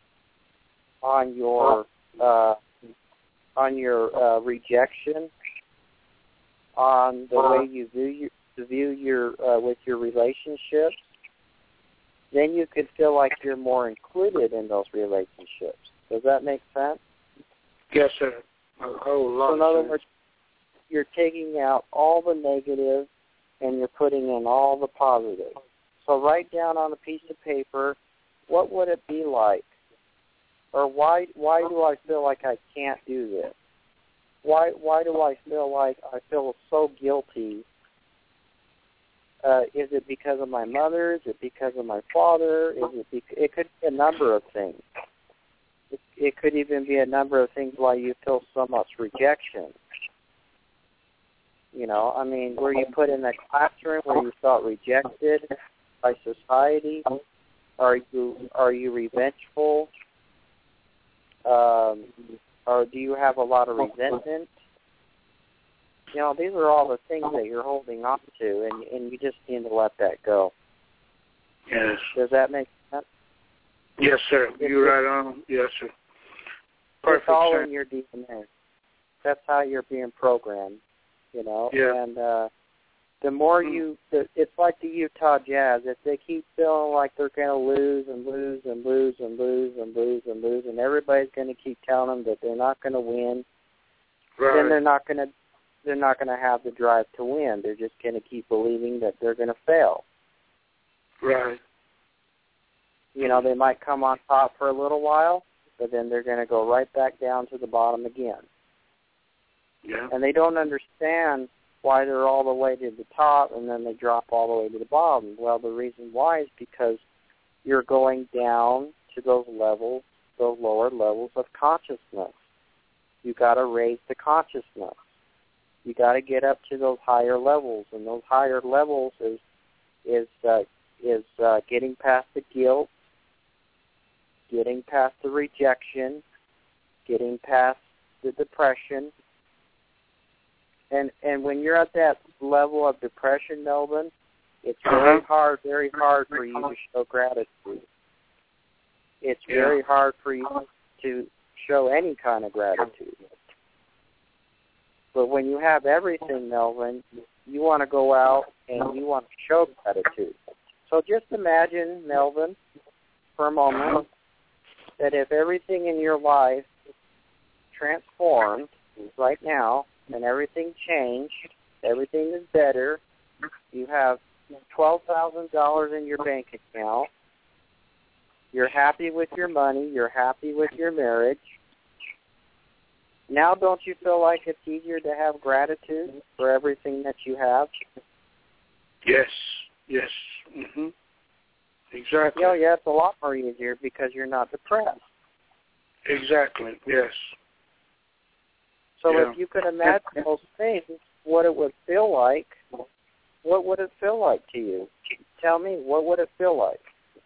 on your uh, on your uh, rejection, on the way you view your, view your uh, with your relationships, then you could feel like you're more included in those relationships. Does that make sense? Yes, sir. A whole lot. So in other words, you're taking out all the negative and you're putting in all the positive. So write down on a piece of paper, what would it be like? Or why why do I feel like I can't do this? Why why do I feel like I feel so guilty? Uh, is it because of my mother? Is it because of my father? Is it bec- it could be a number of things. It, it could even be a number of things why you feel so much rejection. You know, I mean, were you put in that classroom where you felt rejected by society? Are you are you revengeful? Um, or do you have a lot of resentment? You know, these are all the things that you're holding on to, and and you just need to let that go. Yes. Does that make sense? Yes, sir. You're right on. Yes, sir. Perfect. It's all sir. in your D N A. That's how you're being programmed, you know. Yeah. And uh, the more mm. you, the, it's like the Utah Jazz. If they keep feeling like they're going to lose and lose and lose and lose and lose and lose, and everybody's going to keep telling them that they're not going to win, right. then they're not going to, they're not going to have the drive to win. They're just going to keep believing that they're going to fail. Right. You know, they might come on top for a little while, but then they're going to go right back down to the bottom again. Yeah. And they don't understand why they're all the way to the top and then they drop all the way to the bottom. Well, the reason why is because you're going down to those levels, those lower levels of consciousness. You got to raise the consciousness. You got to get up to those higher levels, and those higher levels is is uh, is uh, getting past the guilt, getting past the rejection, getting past the depression. And and when you're at that level of depression, Melvin, it's very uh-huh. hard, very hard for you to show gratitude. It's yeah. very hard for you to show any kind of gratitude. But when you have everything, Melvin, you want to go out and you want to show gratitude. So just imagine, Melvin, for a moment, that if everything in your life transformed right now and everything changed, everything is better, you have twelve thousand dollars in your bank account, you're happy with your money, you're happy with your marriage, now don't you feel like it's easier to have gratitude for everything that you have? Yes, yes. Mm-hmm. Exactly. You know, yeah, it's a lot more easier because you're not depressed. Exactly, yes. So yeah. if you could imagine those things, what it would feel like, what would it feel like to you? Tell me, what would it feel like?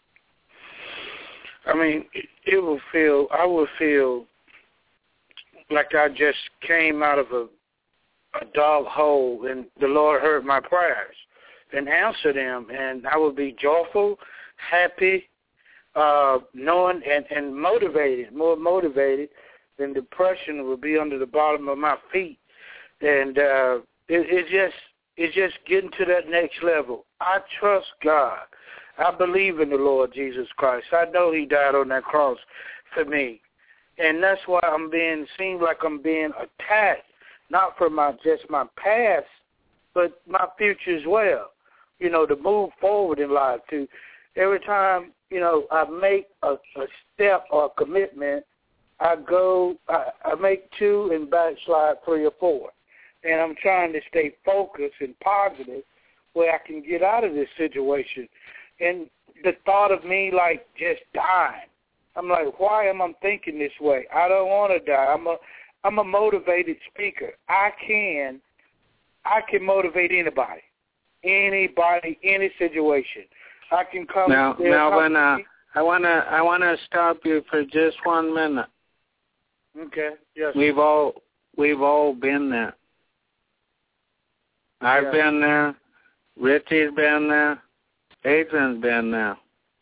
I mean, it, it would feel, I would feel like I just came out of a, a dog hole and the Lord heard my prayers and answered them, and I would be joyful, happy, uh, knowing and, and motivated, more motivated than depression would be under the bottom of my feet. And uh, it, it just it's just getting to that next level. I trust God. I believe in the Lord Jesus Christ. I know he died on that cross for me. And that's why I'm being, seems like I'm being attacked, not for my just my past, but my future as well. You know, to move forward in life. To every time, you know, I make a, a step or a commitment, I go, I, I make two and backslide three or four. And I'm trying to stay focused and positive where I can get out of this situation. And the thought of me, like, just dying, I'm like, why am I thinking this way? I don't want to die. I'm a, I'm a motivated speaker. I can, I can motivate anybody, anybody, any situation. I can come. Now, Melvin, uh, I wanna, I wanna stop you for just one minute. Okay. Yes. We've all, we've all been there. I've yeah. been there. Richie's been there. Adrian's been there.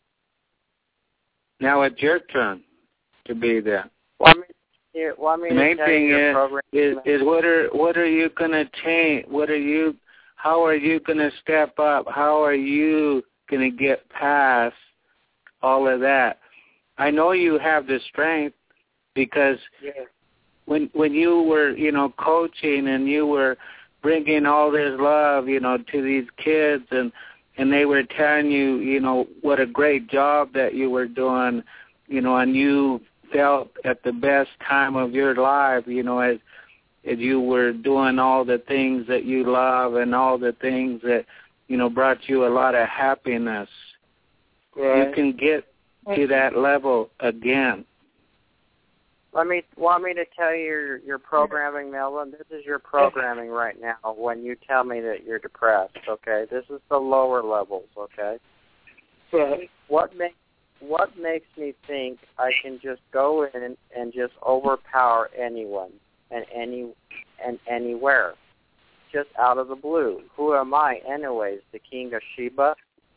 Now it's your turn to be there. Well, I mean, yeah, well, I mean, the main thing is, is, is what are what are you going to change? What are you? How are you going to step up? How are you going to get past all of that? I know you have the strength because yeah. when when you were, you know, coaching and you were bringing all this love, you know, to these kids and and they were telling you, you know, what a great job that you were doing, you know, and you felt at the best time of your life, you know, as as you were doing all the things that you love and all the things that, you know, brought you a lot of happiness. Right. You can get to that level again. Let me want me to tell you your, your programming, Melvin. This is your programming right now when you tell me that you're depressed, okay? This is the lower levels, okay? Right. What makes what makes me think I can just go in and just overpower anyone and any and anywhere, just out of the blue? Who am I, anyways? The king of Sheba?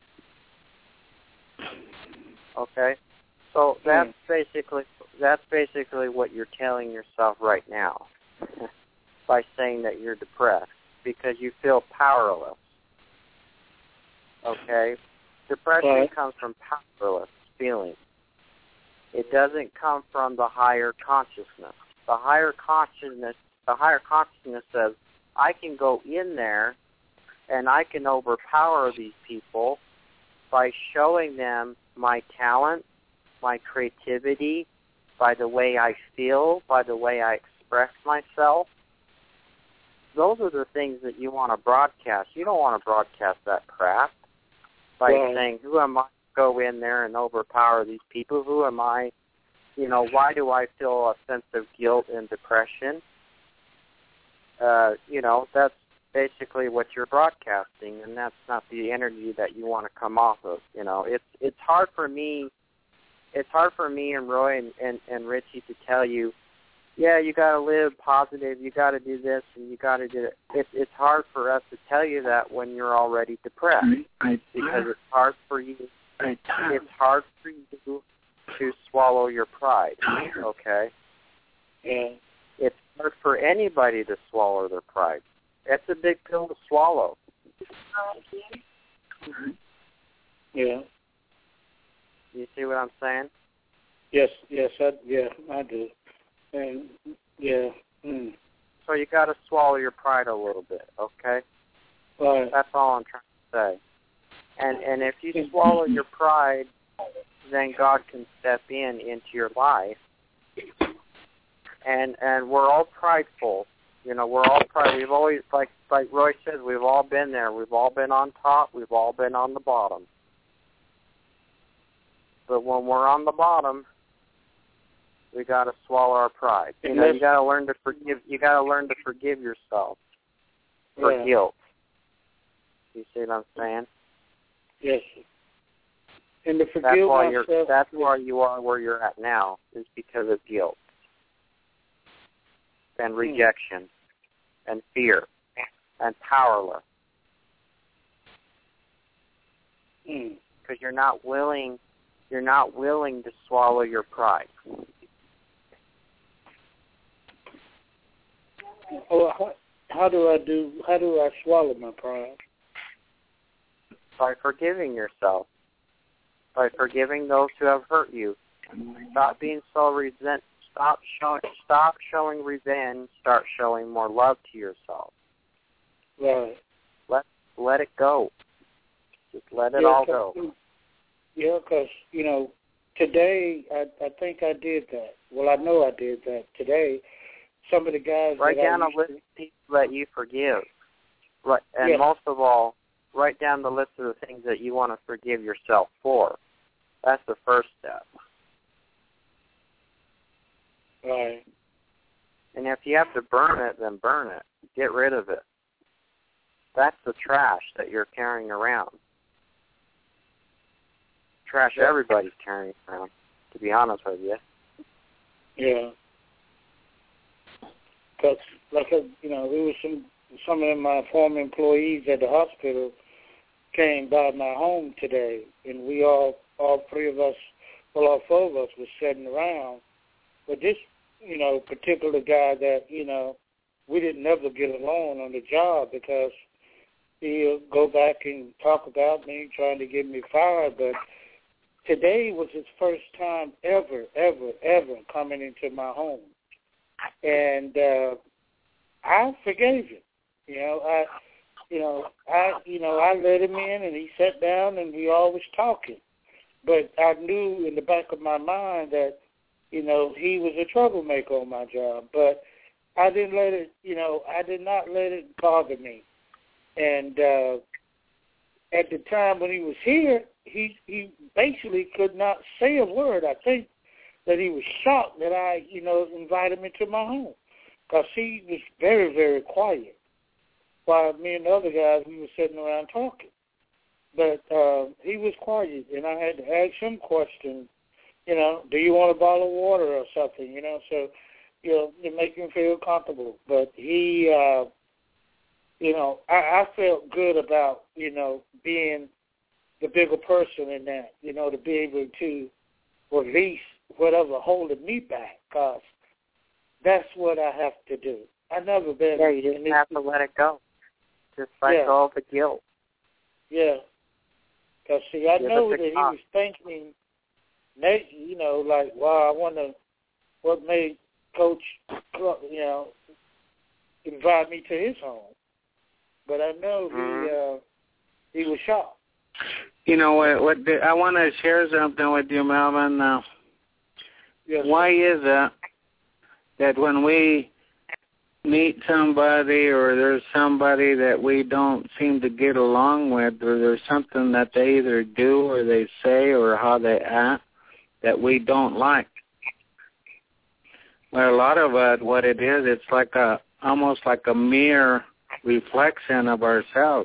Okay, so that's mm. basically that's basically what you're telling yourself right now by saying that you're depressed because you feel powerless. Okay, depression right. comes from powerless feelings. It doesn't come from the higher consciousness. The higher consciousness, the higher consciousness says, I can go in there and I can overpower these people by showing them my talent, my creativity, by the way I feel, by the way I express myself. Those are the things that you want to broadcast. You don't want to broadcast that crap by yeah. saying, who am I to go in there and overpower these people? Who am I? You know, why do I feel a sense of guilt and depression? Uh, you know, that's basically what you're broadcasting, and that's not the energy that you want to come off of. You know, it's it's hard for me, it's hard for me and Roy and, and, and Richie to tell you, yeah, you got to live positive, you got to do this, and you got to do it. It's it's hard for us to tell you that when you're already depressed, I, I, because it's hard for you. I, It's hard for you to swallow your pride. Okay. Yeah. It's hard for anybody to swallow their pride. That's a big pill to swallow. Yeah. You see what I'm saying? Yes, yes, I, yeah, I do. And, yeah. Mm. So you got to swallow your pride a little bit, okay? Right. That's all I'm trying to say. And and if you swallow your pride, then God can step in into your life. And and we're all prideful. You know, we're all proud. We've always, like like Roy said, we've all been there. We've all been on top. We've all been on the bottom. But when we're on the bottom, we got to swallow our pride. You know, you got to learn to forgive. You got to learn to forgive yourself for yeah. guilt. You see what I'm saying? Yes. And to forgive that's why myself. You're, that's why you are where you're at now, is because of guilt and rejection mm. and fear and powerless. Because mm. you're not willing, you're not willing to swallow your pride. Oh, how, how do I do? How do I swallow my pride? By forgiving yourself. By forgiving those who have hurt you. Stop being so resent. Stop showing. Stop showing revenge. Start showing more love to yourself. Right. Let let it go. Just let it yeah, all go. Yeah, because you know, today I I think I did that. Well, I know I did that today. Some of the guys. Write that down I a list of people that you forgive. Right, and yeah. most of all, write down the list of the things that you want to forgive yourself for. That's the first step. Right. And if you have to burn it, then burn it. Get rid of it. That's the trash that you're carrying around. Trash yeah. everybody's carrying around, to be honest with you. Yeah. Because, like, you know, there was some, some of my former employees at the hospital came by my home today, and we all, all three of us, well, all four of us were sitting around. But this, you know, particular guy that, you know, we didn't ever get along on the job because he'll go back and talk about me, trying to get me fired. But today was his first time ever, ever, ever coming into my home. And uh, I forgave him. You know, I, you know, I, you know, I let him in, and he sat down, and we all was talking. But I knew in the back of my mind that, you know, he was a troublemaker on my job. But I didn't let it, you know, I did not let it bother me. And uh, at the time when he was here, he he basically could not say a word. I think that he was shocked that I, you know, invited him into my home. Because he was very, very quiet. While me and the other guys, we were sitting around talking. But uh, he was quiet, and I had to ask him questions, you know, do you want a bottle of water or something, you know, so, you know, to make him feel comfortable. But he, uh, you know, I, I felt good about, you know, being the bigger person in that, you know, to be able to release whatever holding me back, because that's what I have to do. I've never been. Yeah, you just have to let it go. Just let yeah. go of the guilt. Yeah. Because, see, I Give know it that the he cost. was thinking, you know, like, wow, I wonder what made Coach, you know, invite me to his home. But I know mm-hmm. he uh, he was shocked. You know what? What the, I want to share something with you, Melvin. Uh, yes, why sir. is that that when we meet somebody or there's somebody that we don't seem to get along with, or there's something that they either do or they say or how they act that we don't like? Well, a lot of it, what it is, it's like a almost like a mere reflection of ourselves.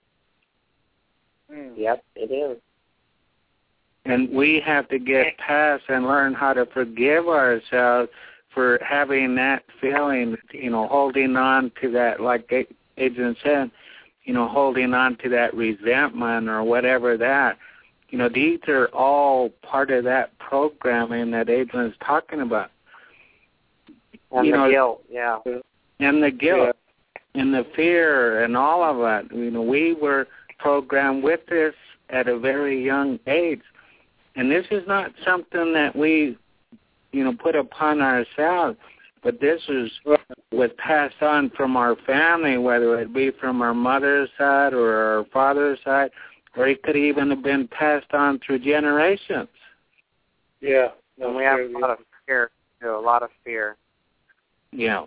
Mm. Yep, it is. And we have to get past and learn how to forgive ourselves for having that feeling, you know, holding on to that, like Adrian said, you know, holding on to that resentment or whatever that. You know, these are all part of that programming that Adrian's talking about. And you the know, guilt, yeah. And the guilt yeah. and the fear and all of it. You know, we were programmed with this at a very young age. And this is not something that we, you know, put upon ourselves, but this is was passed on from our family, whether it be from our mother's side or our father's side, or it could even have been passed on through generations. Yeah. And we have a lot of fear, too, a lot of fear. Yeah.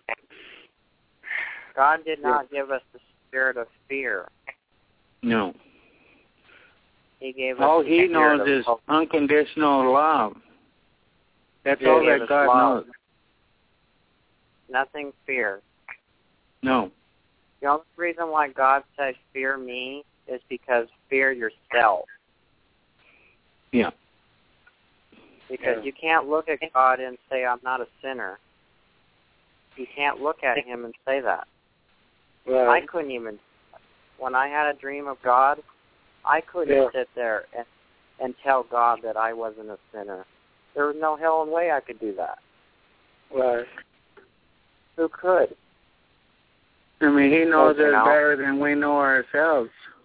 God did not give us the spirit of fear. No. He gave us all the He spirit knows of is love. unconditional love. That's He all gave that us God love. knows. Nothing fear. No. The only reason why God says fear me is because fear yourself. Yeah. Because Yeah. you can't look at God and say, I'm not a sinner. You can't look at him and say that. Right. I couldn't even, when I had a dream of God, I couldn't yeah. sit there and, and tell God that I wasn't a sinner. There was no hell and way I could do that. Right. Who could? I mean, He knows You us know? better than we know ourselves.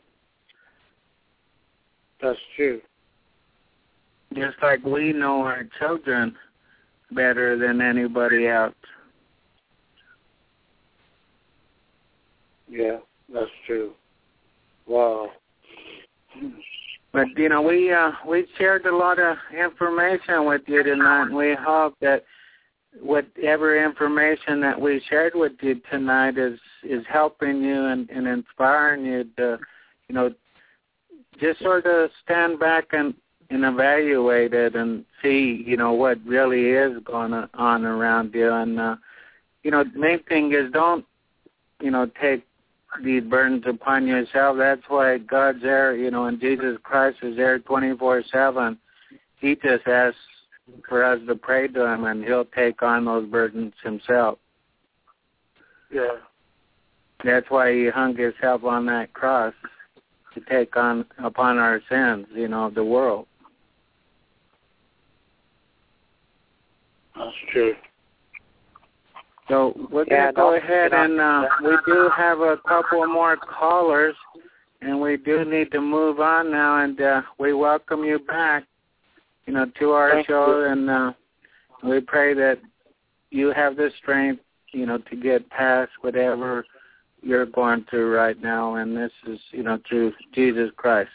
That's true. Just like we know our children better than anybody else. Yeah, that's true. Wow. But, you know, we uh, we shared a lot of information with you tonight, and we hope that whatever information that we shared with you tonight is, is helping you and, and inspiring you to, you know, just sort of stand back and, and evaluate it and see, you know, what really is going on around you. And, uh, you know, the main thing is don't, you know, take these burdens upon yourself. That's why God's there, you know, and Jesus Christ is there twenty-four seven. He just asks for us to pray to him, and he'll take on those burdens himself. Yeah. That's why he hung himself on that cross, to take on upon our sins, you know, of the world. That's true. So we're Yeah, going to go don't- ahead don't- and uh, we do have a couple more callers, and we do need to move on now, and uh, we welcome you back, you know, to our Thank show, you. and uh, we pray that you have the strength, you know, to get past whatever you're going through right now, and this is, you know, through Jesus Christ.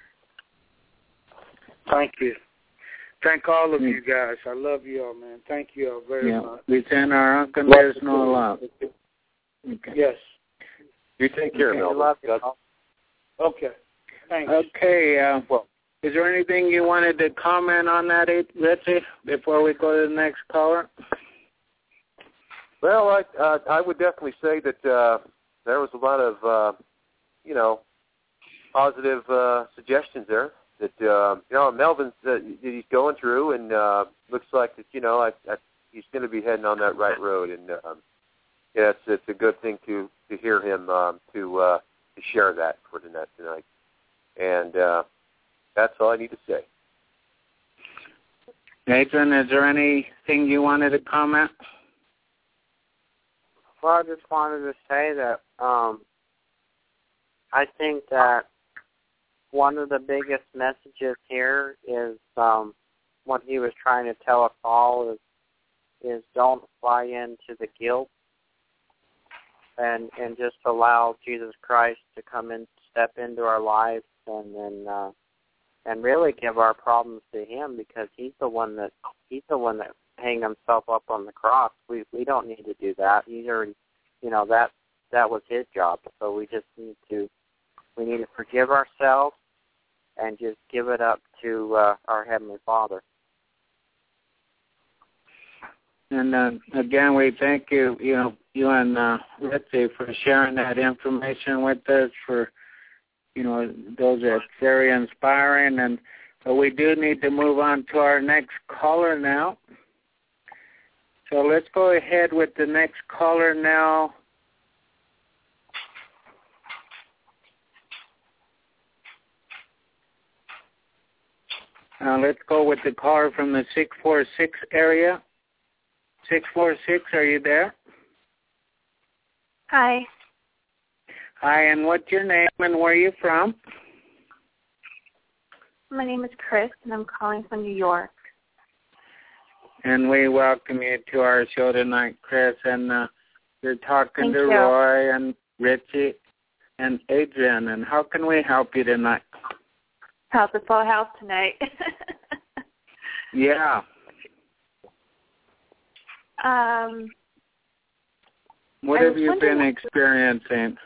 Thank you. Thank all of you guys. I love you all, man. Thank you all very Yeah, much. we send our unconditional love. Okay. Yes. You take care, Okay. Melvin. love you God- all. Okay. Thanks. Okay. Uh, Well, is there anything you wanted to comment on that, Ritchie, before we go to the next caller? Well, I uh, I would definitely say that uh, there was a lot of, uh, you know, positive uh, suggestions there that, uh, you know, Melvin's uh, he's going through, and uh, looks like that, you know, I, I, he's going to be heading on that right road, and um, yeah, it's it's a good thing to to hear him um, to uh, to share that for tonight tonight, and uh, that's all I need to say. Nathan, is there anything you wanted to comment? Well, I just wanted to say that um, I think that one of the biggest messages here is um, what he was trying to tell us all is is don't fly into the guilt and and just allow Jesus Christ to come and step into our lives and then uh, and really give our problems to Him, because He's the one that He's the one that hang Himself up on the cross. We we don't need to do that. He's already, you know, that that was His job. So we just need to we need to forgive ourselves and just give it up to uh, our Heavenly Father. And uh, again, we thank you, you know, you and uh, Ritchie for sharing that information with us. For, you know, those are very inspiring. And but we do need to move on to our next caller now. So let's go ahead with the next caller now. Uh, let's go with the caller from the six four six area. six four six, are you there? Hi. Hi, and what's your name and where are you from? My name is Chris, and I'm calling from New York. And we welcome you to our show tonight, Chris. And uh, you're talking Thank to you. Roy and Ritchie and Adrian. And how can we help you tonight? How's the full house tonight? Yeah. Um, what I have was you been wondering- experiencing?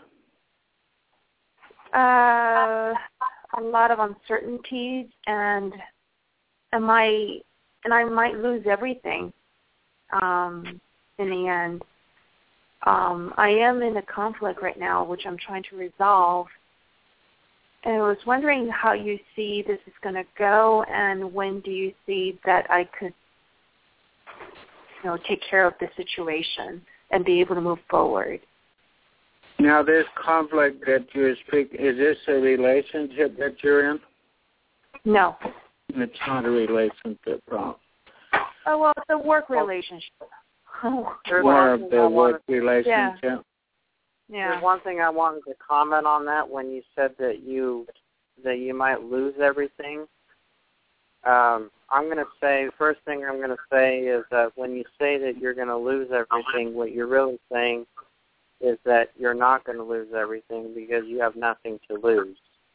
uh, a lot of uncertainties, and am I, and I might lose everything. Um, in the end, um, I am in a conflict right now, which I'm trying to resolve. And I was wondering how you see this is going to go, and when do you see that I could, you know, take care of the situation and be able to move forward. Now, this conflict that you speak, is this a relationship that you're in? No. It's not a relationship problem. Oh, well, it's a work relationship. More of the work relationship. Yeah. Yeah. There's one thing I wanted to comment on that when you said that you that you might lose everything. Um, I'm going to say, first thing I'm going to say is that when you say that you're going to lose everything, what you're really saying is that you're not going to lose everything because you have nothing to lose.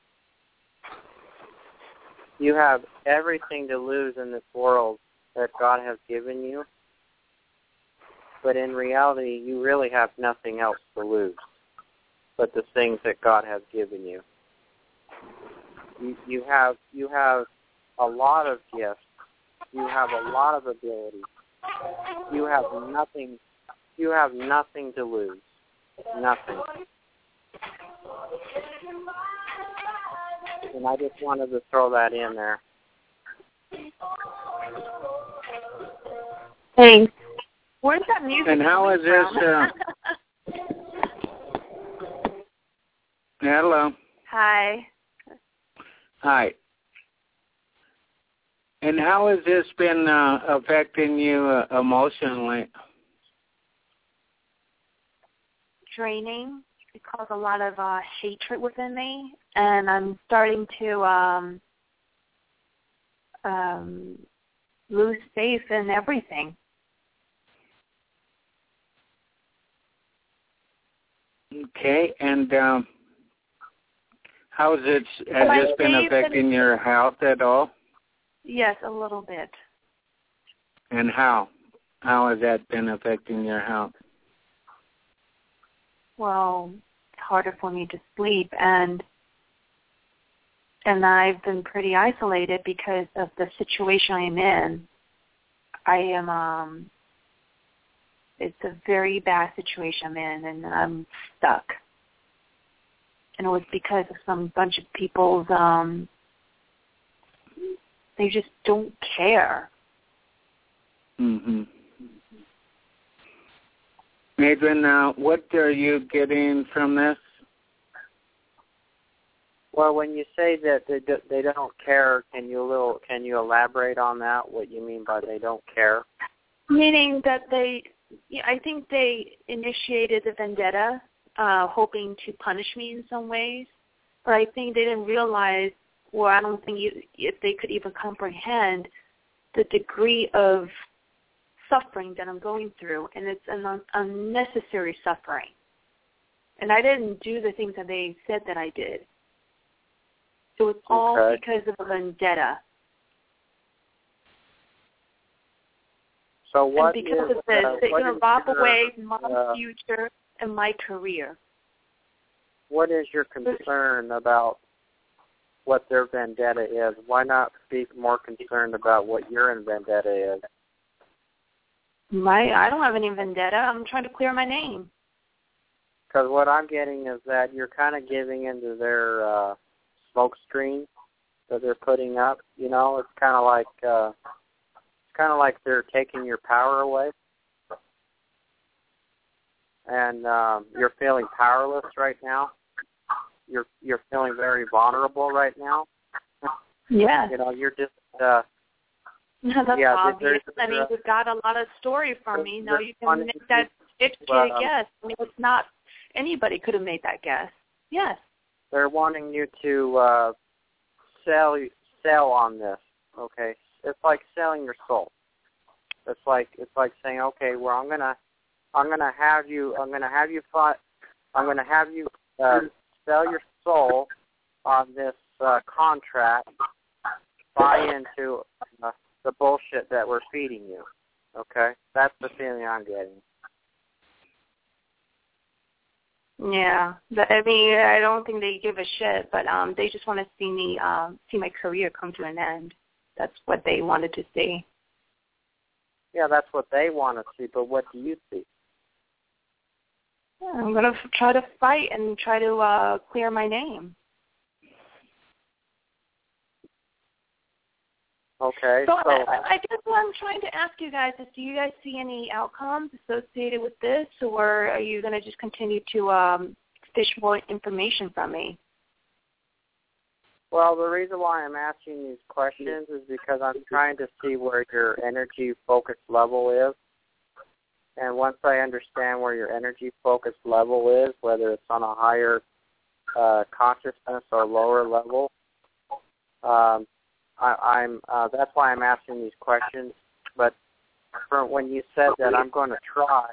You have everything to lose in this world that God has given you, but in reality, you really have nothing else to lose but the things that God has given you. You, you have you have a lot of gifts. You have a lot of ability. You have nothing. You have nothing to lose. Nothing. And I just wanted to throw that in there. Thanks. Where's that music And how is this? Uh, hello. Hi. Hi. And how has this been uh, affecting you uh, emotionally? Draining. It caused a lot of uh, hatred within me, and I'm starting to um, um, lose faith in everything. Okay, and um, how has it has My this been faith affecting in- your health at all? Yes, a little bit. And how? How has that been affecting your health? Well, it's harder for me to sleep, and and I've been pretty isolated because of the situation I'm in. I am, um, it's a very bad situation I'm in, and I'm stuck. And it was because of some bunch of people's, um, they just don't care. Mm-hmm. Adrian, uh, what are you getting from this? Well, when you say that they do, they don't care, can you a little can you elaborate on that? What you mean by they don't care? Meaning that they, yeah, I think they initiated the vendetta, uh, hoping to punish me in some ways, but I think they didn't realize, or I don't think you, if they could even comprehend the degree of suffering that I'm going through, and it's an un- unnecessary suffering. And I didn't do the things that they said that I did. It was all okay. because of a vendetta. So what and because is, of this, uh, they're going to rob your, away my uh, future and my career. What is your concern about what their vendetta is? Why not be more concerned about what your vendetta is? My, I don't have any vendetta. I'm trying to clear my name. Because what I'm getting is that you're kind of giving into their uh, smoke screen that they're putting up. You know, it's kind of like uh, it's kind of like they're taking your power away, and um, you're feeling powerless right now. You're you're feeling very vulnerable right now. Yeah. You know, you're just. Uh, No, that's yeah, obvious. there's, I mean, uh, you've got a lot of story from me. Now you can one make that educated um, guess. I mean, it's not anybody could have made that guess. Yes. They're wanting you to uh, sell sell on this. Okay, it's like selling your soul. It's like it's like saying, okay, well, I'm gonna I'm gonna have you I'm gonna have you fight I'm gonna have you uh, sell your soul on this uh, contract. Buy into uh, the bullshit that we're feeding you. Okay, that's the feeling I'm getting. Yeah, but, I mean, I don't think they give a shit, but um, they just want to see me um, see my career come to an end. That's what they wanted to see. Yeah, that's what they want to see, but what do you see? Yeah, I'm gonna f- try to fight and try to uh, clear my name. Okay, So, so I, I guess what I'm trying to ask you guys is, do you guys see any outcomes associated with this, or are you going to just continue to um, fish more information from me? Well, the reason why I'm asking these questions is because I'm trying to see where your energy focus level is. And once I understand where your energy focus level is, whether it's on a higher uh, consciousness or lower level, um, I, I'm. Uh, that's why I'm asking these questions. But from when you said that I'm going to try,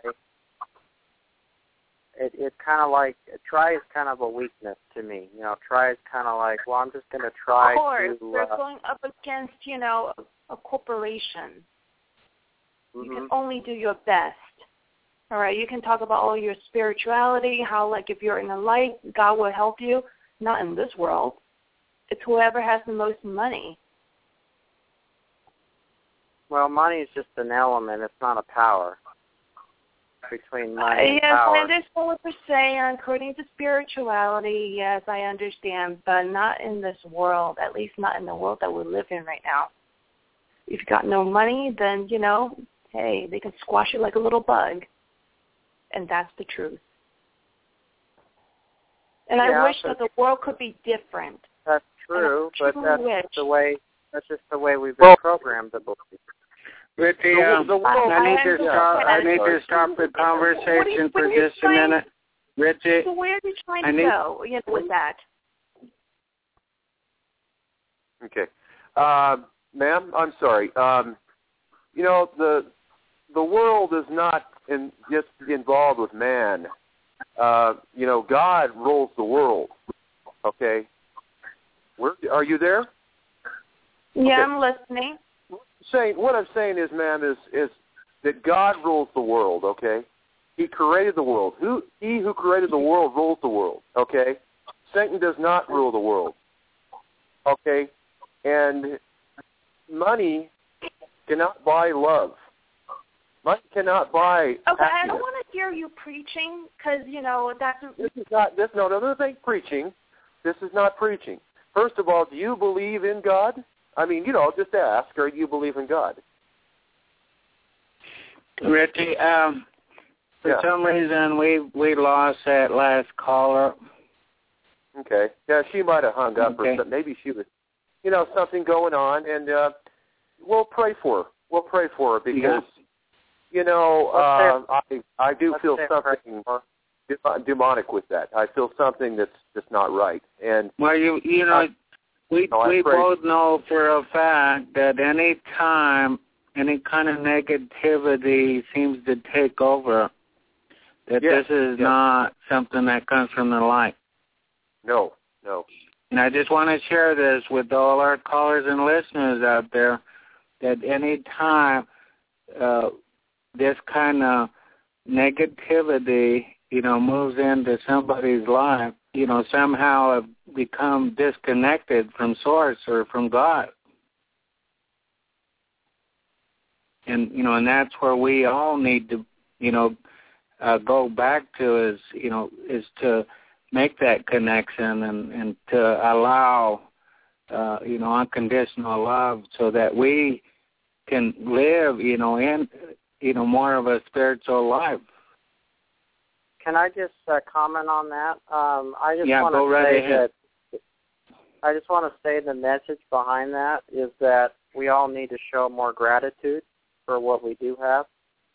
it, it kind of like try is kind of a weakness to me. You know, try is kind of like, well, I'm just going to try. Of course, to, we're uh, going up against, you know, a, a corporation. mm-hmm. You can only do your best. All right, you can talk about all your spirituality, how, like, if you're in the light, God will help you. Not in this world. It's whoever has the most money. Well, money is just an element. It's not a power. Between money Uh, and yes, power. I understand what you're saying. According to spirituality, yes, I understand, but not in this world, at least not in the world that we live in right now. If you've got no money, then, you know, hey, they can squash it like a little bug. And that's the truth. And Yeah, I wish but that the world could be different. That's true, but truly that's wish. the way. That's just the way we've been Well, programmed to believe. Richie, The- um, the world- I need I to stop. I need to stop the What are you- conversation what for are you just a trying- minute. Richie, So where are you trying I to need- go, you know, with that? Okay. Um, ma'am, I'm sorry. Um, you know, the the world is not in, just involved with man. Uh, you know, God rules the world. Okay? Where, are you there? Yeah, Okay. I'm listening. Saying what I'm saying is, ma'am, is is that God rules the world. Okay, He created the world. Who He who created the world rules the world. Okay, Satan does not rule the world. Okay? And money cannot buy love. Money cannot buy Okay, happiness. I don't want to hear you preaching because, you know, that's... This is not, this, no, no, this ain't preaching. This is not preaching. First of all, do you believe in God? I mean, you know, just ask, or do you believe in God? Richie, um, for yeah. some reason we we lost that last caller. Okay. Yeah, she might have hung up okay. or something. Maybe she was, you know, something going on, and uh, we'll pray for her. We'll pray for her because, yeah. you know, uh, I I do Let's feel something demonic with that. I feel something that's just not right. And well, you you know, I, we no, we both know for a fact that any time any kind of negativity seems to take over, that yes, this is yes. not something that comes from the light. No, no. And I just want to share this with all our callers and listeners out there, that any time uh, this kind of negativity, you know, moves into somebody's life, you know, somehow have become disconnected from Source or from God. And, you know, and that's where we all need to, you know, uh, go back to is, you know, is to make that connection and, and to allow, uh, you know, unconditional love so that we can live, you know, in, you know, more of a spiritual life. Can I just uh, comment on that? Um, I just yeah, want to right say ahead. that I just want to say the message behind that is that we all need to show more gratitude for what we do have.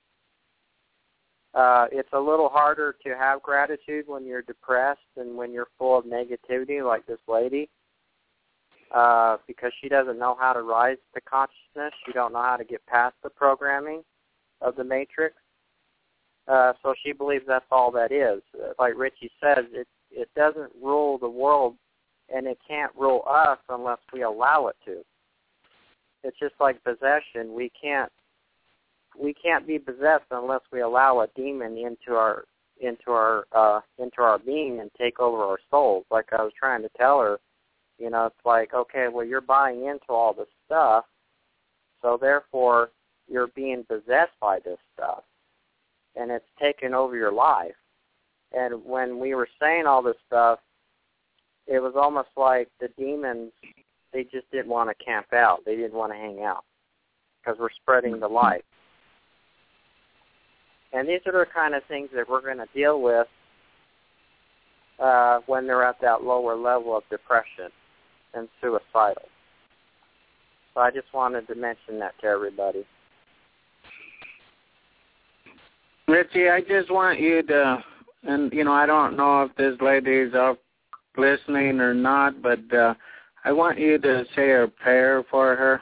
Uh, it's a little harder to have gratitude when you're depressed and when you're full of negativity like this lady uh, because she doesn't know how to rise to consciousness. She don't know how to get past the programming of the Matrix. Uh, so she believes that's all that is. Like Richie says, it, it doesn't rule the world, and it can't rule us unless we allow it to. It's just like possession. We can't we can't be possessed unless we allow a demon into our into our uh, into our being and take over our souls. Like I was trying to tell her, you know, it's like, okay, well, you're buying into all this stuff, so therefore you're being possessed by this stuff, and it's taken over your life. And when we were saying all this stuff, it was almost like the demons, they just didn't want to camp out. They didn't want to hang out because we're spreading the light. And these are the kind of things that we're going to deal with uh, when they're at that lower level of depression and suicidal. So I just wanted to mention that to everybody. Richie, I just want you to, and, you know, I don't know if this lady is up listening or not, but uh, I want you to say a prayer for her.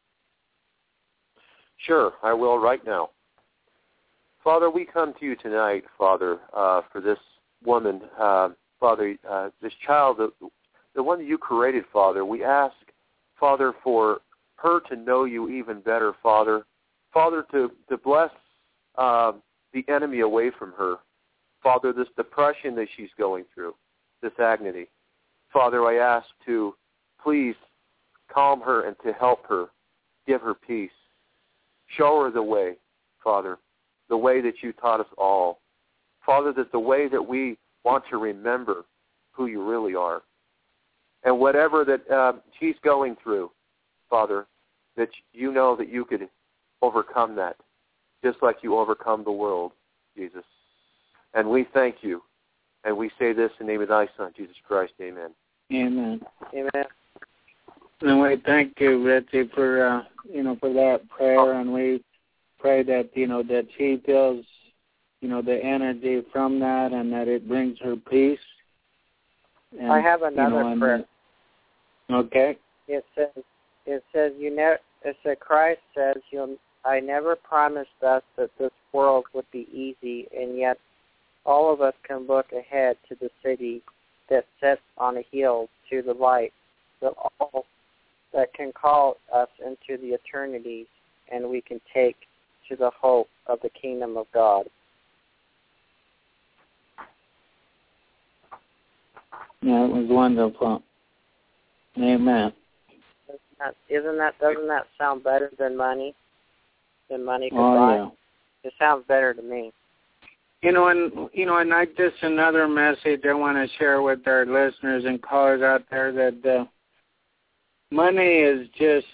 Sure, I will right now. Father, we come to you tonight, Father, uh, for this woman, uh, Father, uh, this child, the, the one that you created, Father. We ask, Father, for her to know you even better, Father. Father, to, to bless uh, the enemy away from her. Father, this depression that she's going through, this agony. Father, I ask to please calm her and to help her, give her peace. Show her the way, Father, the way that you taught us all. Father, that the way that we want to remember who you really are. And whatever that uh, she's going through, Father, that you know that you could overcome that, just like you overcome the world, Jesus. And we thank you. And we say this in the name of thy Son, Jesus Christ. Amen. Amen. Amen. And we thank you, Richie, for, uh, you know, for that prayer. And we pray that, you know, that she feels, you know, the energy from that and that it brings her peace. And, I have another you know, prayer. Okay. It says, it says, you ne- it said, Christ says, you'll, I never promised us that this world would be easy, and yet all of us can look ahead to the city that sits on a hill to the light, that all that can call us into the eternities, and we can take to the hope of the kingdom of God. Yeah, it was wonderful. Amen. Isn't that, isn't that doesn't that sound better than money? Than money could oh, buy? Yeah. It sounds better to me. You know, and you know, and I just another message I want to share with our listeners and callers out there that uh, money is just,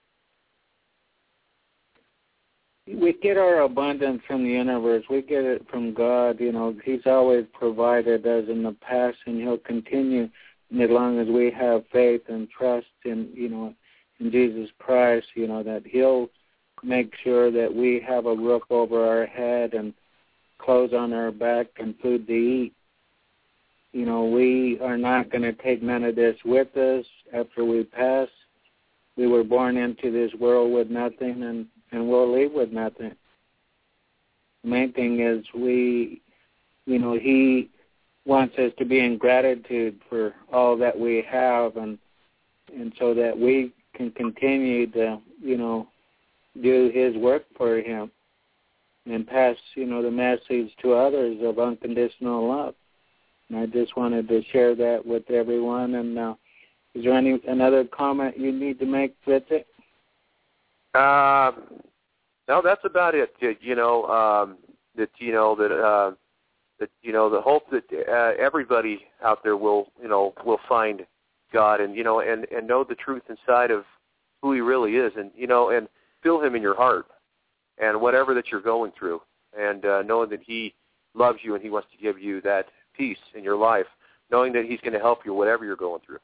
we get our abundance from the universe. We get it from God. You know, He's always provided us in the past, and He'll continue as long as we have faith and trust in, you know, in Jesus Christ. You know, that He'll make sure that we have a roof over our head and clothes on our back and food to eat. You know, we are not going to take none of this with us after we pass. We were born into this world with nothing, and, and we'll leave with nothing. The main thing is we, you know, He wants us to be in gratitude for all that we have, and and so that we can continue to, you know, do His work for Him and pass, you know, the message to others of unconditional love. And I just wanted to share that with everyone. And uh, is there any another comment you need to make with it? Uh, no, that's about it. You know, um, that you know that uh, that you know the hope that uh, everybody out there will, you know, will find God, and you know, and, and know the truth inside of who He really is, and you know, and feel Him in your heart, and whatever that you're going through, and uh, knowing that He loves you and He wants to give you that peace in your life, knowing that He's going to help you whatever you're going through.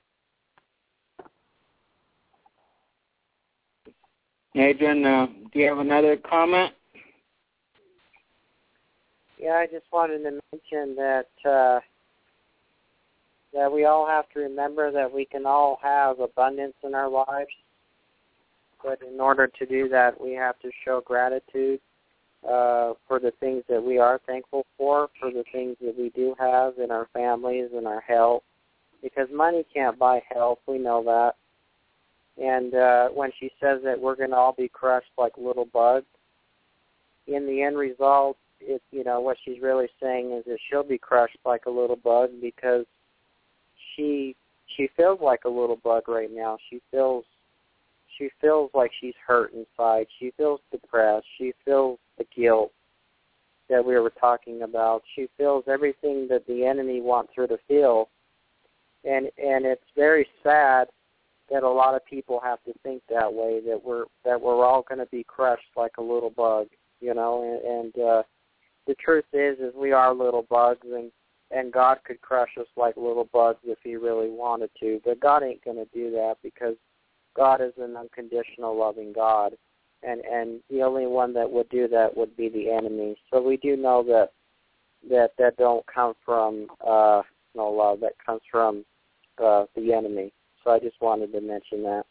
Adrian, uh, do you have another comment? Yeah, I just wanted to mention that uh, that we all have to remember that we can all have abundance in our lives. But in order to do that, we have to show gratitude uh, for the things that we are thankful for, for the things that we do have in our families and our health. Because money can't buy health, we know that. And uh, when she says that we're going to all be crushed like little bugs, in the end result, it, you know, what she's really saying is that she'll be crushed like a little bug because she she feels like a little bug right now. She feels She feels like she's hurt inside. She feels depressed. She feels the guilt that we were talking about. She feels everything that the enemy wants her to feel. And and it's very sad that a lot of people have to think that way, that we're that we're all going to be crushed like a little bug, you know. And, and uh, the truth is, is we are little bugs, and, and God could crush us like little bugs if He really wanted to. But God ain't going to do that because God is an unconditional loving God, and and the only one that would do that would be the enemy. So we do know that that that don't come from uh, no love, that comes from uh, the enemy. So I just wanted to mention that.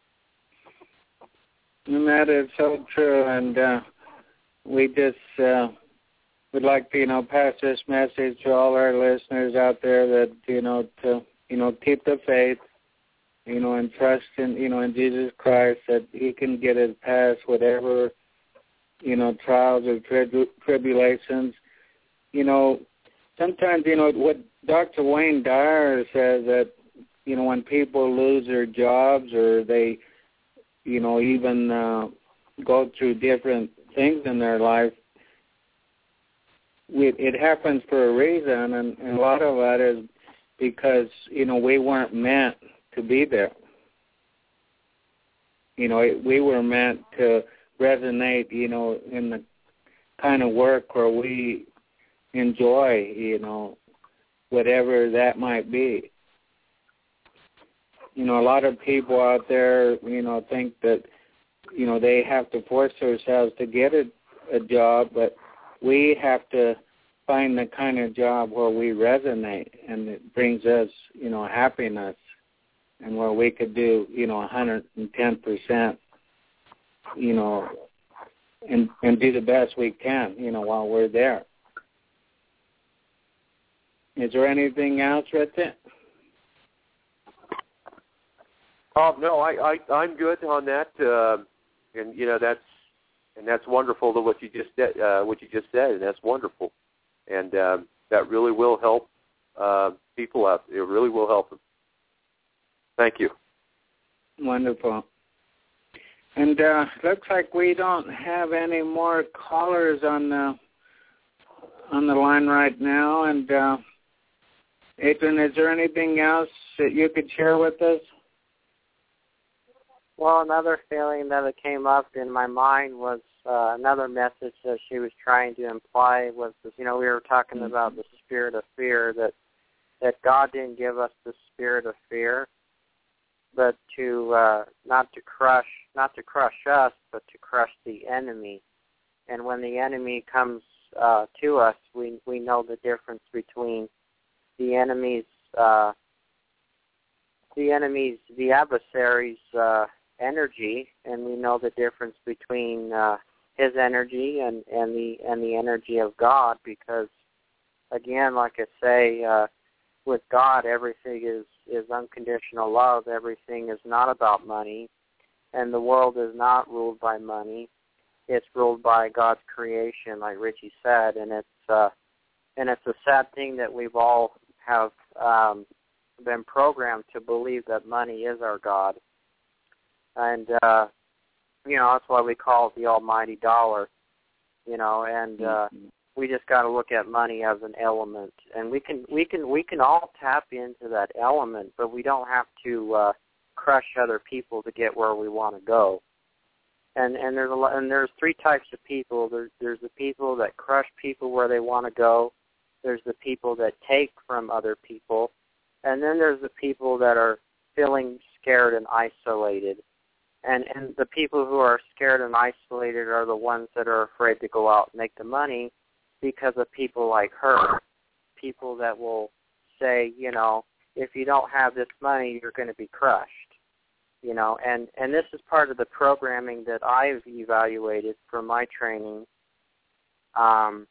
And that is so true, and uh, we just uh, would like to, you know, pass this message to all our listeners out there that, you know, to, you know, keep the faith, you know, and trust in, you know, in Jesus Christ, that He can get us past whatever, you know, trials or tri- tribulations. You know, sometimes, you know, what Doctor Wayne Dyer says that, you know, when people lose their jobs or they, you know, even uh, go through different things in their life, we, it happens for a reason, and, and a lot of that is because, you know, we weren't meant to be there. You know, it, we were meant to resonate, you know, in the kind of work where we enjoy, you know, whatever that might be. You know, a lot of people out there, you know, think that, you know, they have to force themselves to get a, a job, but we have to find the kind of job where we resonate and it brings us, you know, happiness, and where we could do, you know, one hundred ten percent, you know, and, and do the best we can, you know, while we're there. Is there anything else, Richard? Oh no, I, I I'm good on that, uh, and you know that's and that's wonderful. To what you just said, uh, what you just said, and that's wonderful, and um, that really will help uh, people out. It really will help them. Thank you. Wonderful. And uh, looks like we don't have any more callers on the on the line right now. And uh, Adrian, is there anything else that you could share with us? Well, another feeling that came up in my mind was uh, another message that she was trying to imply was, you know, we were talking mm-hmm. about the spirit of fear, that that God didn't give us the spirit of fear, but to uh, not to crush, not to crush us, but to crush the enemy. And when the enemy comes uh, to us, we we know the difference between the enemy's, uh, the enemy's, the adversary's uh, energy, and we know the difference between uh, his energy and, and the and the energy of God. Because, again, like I say, uh, with God, everything is, is unconditional love. Everything is not about money, and the world is not ruled by money. It's ruled by God's creation, like Richie said, and it's uh, and it's a sad thing that we've all have um, been programmed to believe that money is our God, and uh, you know that's why we call it the almighty dollar, you know, and uh, we just got to look at money as an element, and we can we can we can all tap into that element, but we don't have to uh, crush other people to get where we want to go. And and there's a lot, and there's three types of people. There's there's the people that crush people where they want to go. There's the people that take from other people, and then there's the people that are feeling scared and isolated. And and the people who are scared and isolated are the ones that are afraid to go out and make the money because of people like her, people that will say, you know, if you don't have this money, you're going to be crushed. You know, and, and this is part of the programming that I've evaluated from my training um,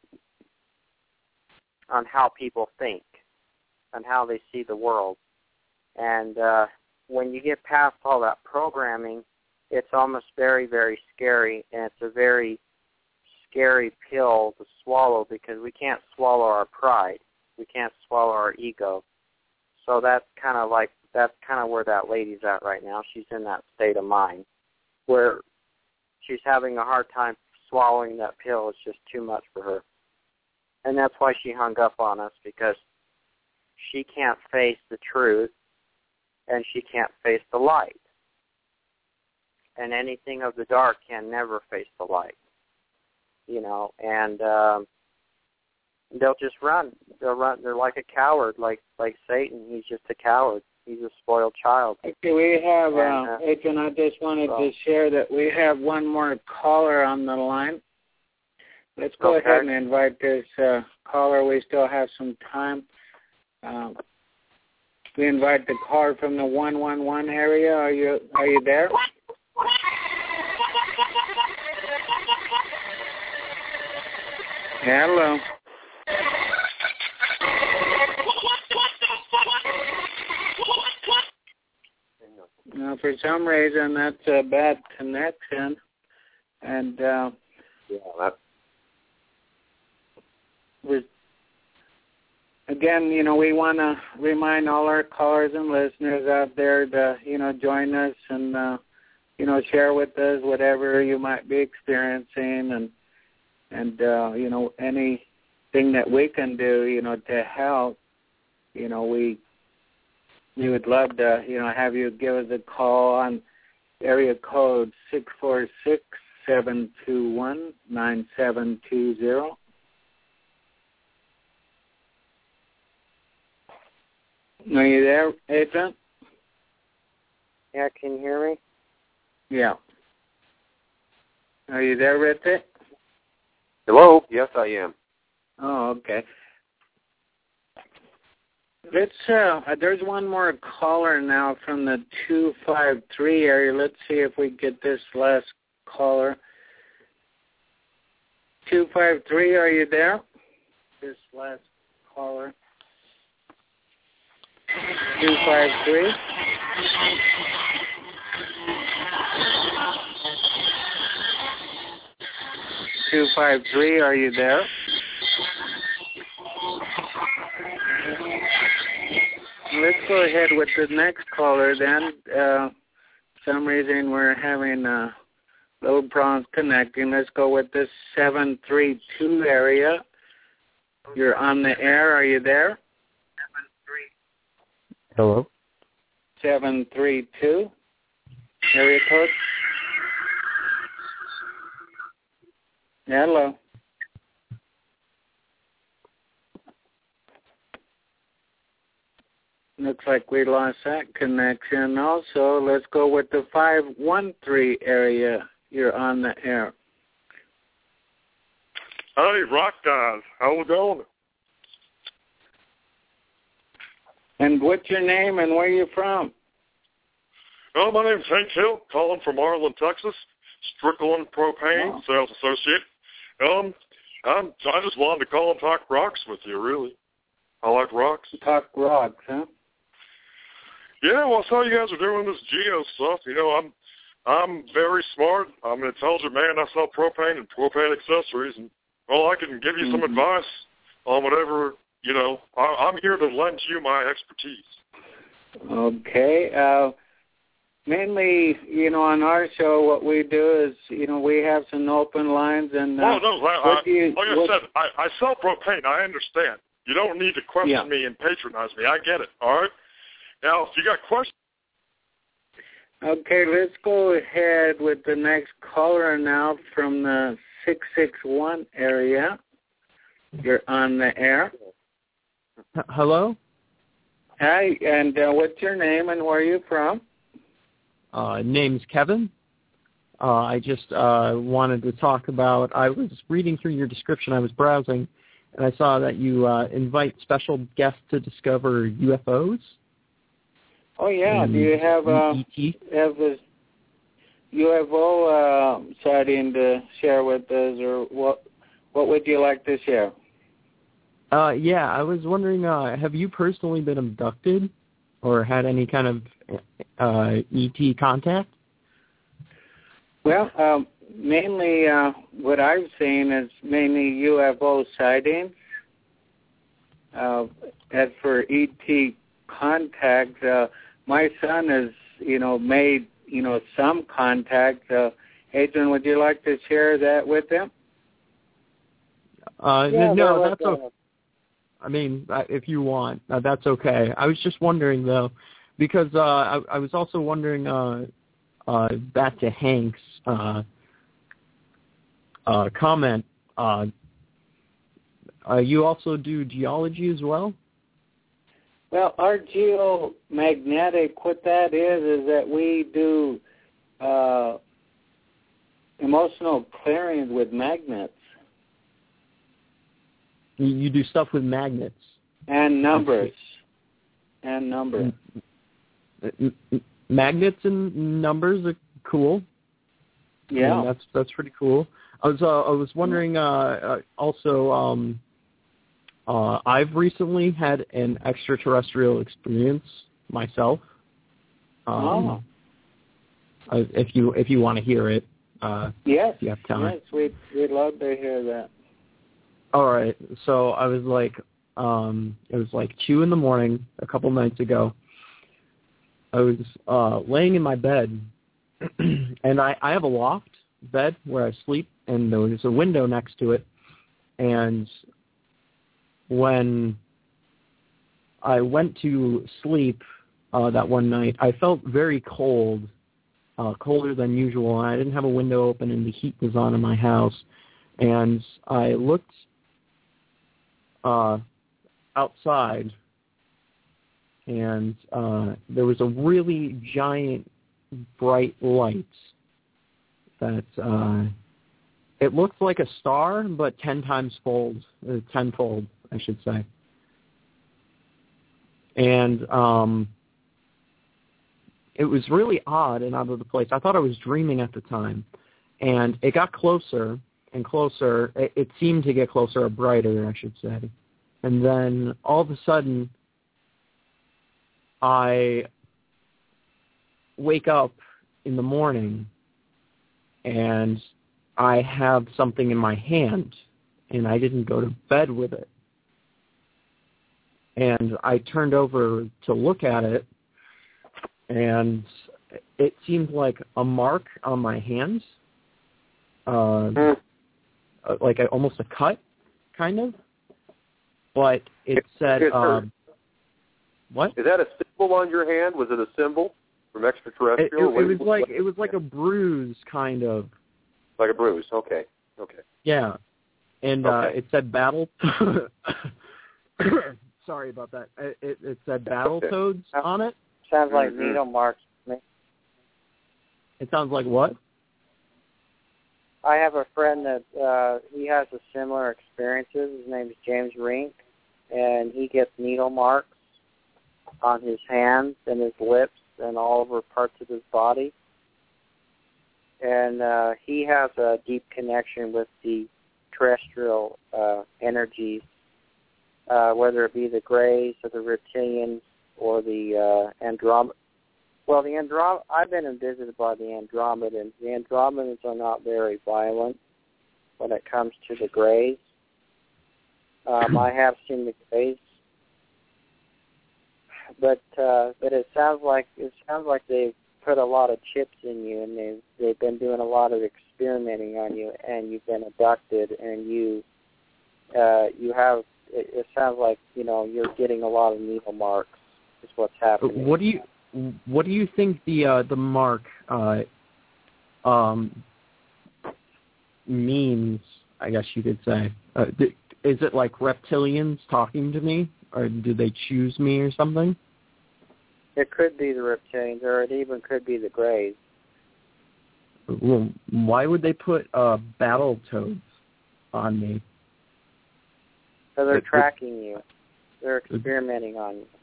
on how people think, on how they see the world. And uh, when you get past all that programming, it's almost very, very scary, and it's a very scary pill to swallow because we can't swallow our pride. We can't swallow our ego. So that's kind of like That's kind of where that lady's at right now. She's in that state of mind where she's having a hard time swallowing that pill. It's just too much for her. And that's why she hung up on us, because she can't face the truth and she can't face the light. And anything of the dark can never face the light. You know, and um, they'll just run. They'll run. They're like a coward, like like Satan. He's just a coward. He's a spoiled child. Okay, we have, and, uh, uh, Adrian, I just wanted so. to share that we have one more caller on the line. Let's go okay. ahead and invite this uh, caller. We still have some time. Um, we invite the caller from the one one one area. Are you are you there? Hello. Now, for some reason, that's a bad connection. And uh, yeah, that. We're, again, you know, we want to remind all our callers and listeners out there to, you know, join us and, uh, you know, share with us whatever you might be experiencing and, and uh, you know, anything that we can do, you know, to help. You know, we we would love to, you know, have you give us a call on area code six four six, seven two one, nine seven two zero. Are you there, Adrian? Yeah, can you hear me? Yeah. Are you there, Richard? Hello? Yes, I am. Oh, okay. Let's. Uh, there's one more caller now from the two five three area. Let's see if we get this last caller. two five three, are you there? This last caller. two five three. two five three, are you there? let's go ahead with the next caller then. Uh, for some reason we're having uh, little problems connecting. Let's go with the seven three two area. You're on the air. Are you there? Hello? seven three two. Area code? Hello. Looks like we lost that connection. Also, let's go with the five one three area. You're on the air. Hey, rock guys. How we going? And what's your name and where you from? Oh, my name's Hank Hill, calling from Arlen, Texas. Strickland Propane, oh. sales associate. Um, I'm, I just wanted to call and talk rocks with you, really. I like rocks. Talk rocks, huh? Yeah, well, I saw you guys are doing this geo stuff. You know, I'm I'm very smart. I'm an intelligent man. I sell propane and propane accessories, and well, I can give you some mm-hmm. advice on whatever, you know. I, I'm here to lend you my expertise. Okay. Uh, mainly, you know, on our show, what we do is, you know, we have some open lines. and. Uh, well, no, I, I, you, like I what, said, I, I sell propane. I understand. You don't need to question yeah. me and patronize me. I get it, all right? Now, if you got questions. Okay, let's go ahead with the next caller now from the six six one area. You're on the air. H- Hello? Hi, and uh, what's your name and where are you from? Uh, name's Kevin. Uh, I just uh, wanted to talk about, I was reading through your description, I was browsing, and I saw that you uh, invite special guests to discover U F Os. Oh, yeah. Do you have, uh, have a U F O uh, sighting to share with us, or what What would you like to share? Uh, yeah, I was wondering, uh, have you personally been abducted or had any kind of uh, E T contact? Well, um, mainly uh, what I've seen is mainly U F O sightings. Uh, as for E T contact, uh, my son has, you know, made, you know, some contact. Uh, Adrian, would you like to share that with him? Uh, yeah, no, that's okay. I mean, if you want, uh, that's okay. I was just wondering, though, because uh, I, I was also wondering, uh, uh, back to Hank's uh, uh, comment, uh, uh, you also do geology as well? Well, our geomagnetic, what that is, is that we do uh, emotional clearings with magnets. You, you do stuff with magnets. And numbers. And numbers. Magnets and numbers are cool. Yeah. I mean, that's that's pretty cool. I was uh, I was wondering uh, uh, also. Um, uh, I've recently had an extraterrestrial experience myself. Um, oh. uh, if you if you want to hear it. Uh, yes. If you have time. Yes, we'd we'd love to hear that. All right. So I was like, um, it was like two in the morning a couple nights ago. I was uh, laying in my bed, and I, I have a loft bed where I sleep, and there was a window next to it. And when I went to sleep uh, that one night, I felt very cold, uh, colder than usual, and I didn't have a window open, and the heat was on in my house. And I looked uh, outside, and uh, there was a really giant, bright light that uh, it looked like a star, but ten times fold, uh, tenfold, I should say. And um, it was really odd and out of the place. I thought I was dreaming at the time, and it got closer and closer. It, it seemed to get closer or brighter, I should say. And then all of a sudden, I wake up in the morning and I have something in my hand, and I didn't go to bed with it. and I turned over to look at it, and it seemed like a mark on my hands, uh, mm. like a, almost a cut, kind of. But it said, um, what? Is that a symbol on your hand? Was it a symbol from extraterrestrial? It, it, it was like it was like a bruise, kind of. Like a bruise. Okay. Okay. Yeah, and okay. uh, it said battle. Sorry about that. It, it, it said Battletoads okay. on it. Sounds like mm-hmm. needle marks to me. It sounds like what? I have a friend that uh, he has a similar experiences. His name is James Rink, and he gets needle marks on his hands and his lips and all over parts of his body. And uh, he has a deep connection with the terrestrial uh, energies, uh, whether it be the Greys or the Reptilians or the uh, Andromeda. Well, the Androm- I've been visited by the Andromedans. The Andromedans are not very violent when it comes to the Greys. Um, I have seen the Greys, but uh, but it sounds like it sounds like they've put a lot of chips in you, and they've they've been doing a lot of experimenting on you, and you've been abducted, and you uh, you have. It, it sounds like you know you're getting a lot of needle marks. Is what's happening. What do you What do you think the uh, the mark uh, um, means? I guess you could say. Uh, th- is it like reptilians talking to me, or do they choose me or something? It could be the reptilians, or it even could be the Greys. Well, why would they put uh, Battletoads on me? So they're it, tracking you. They're experimenting on you.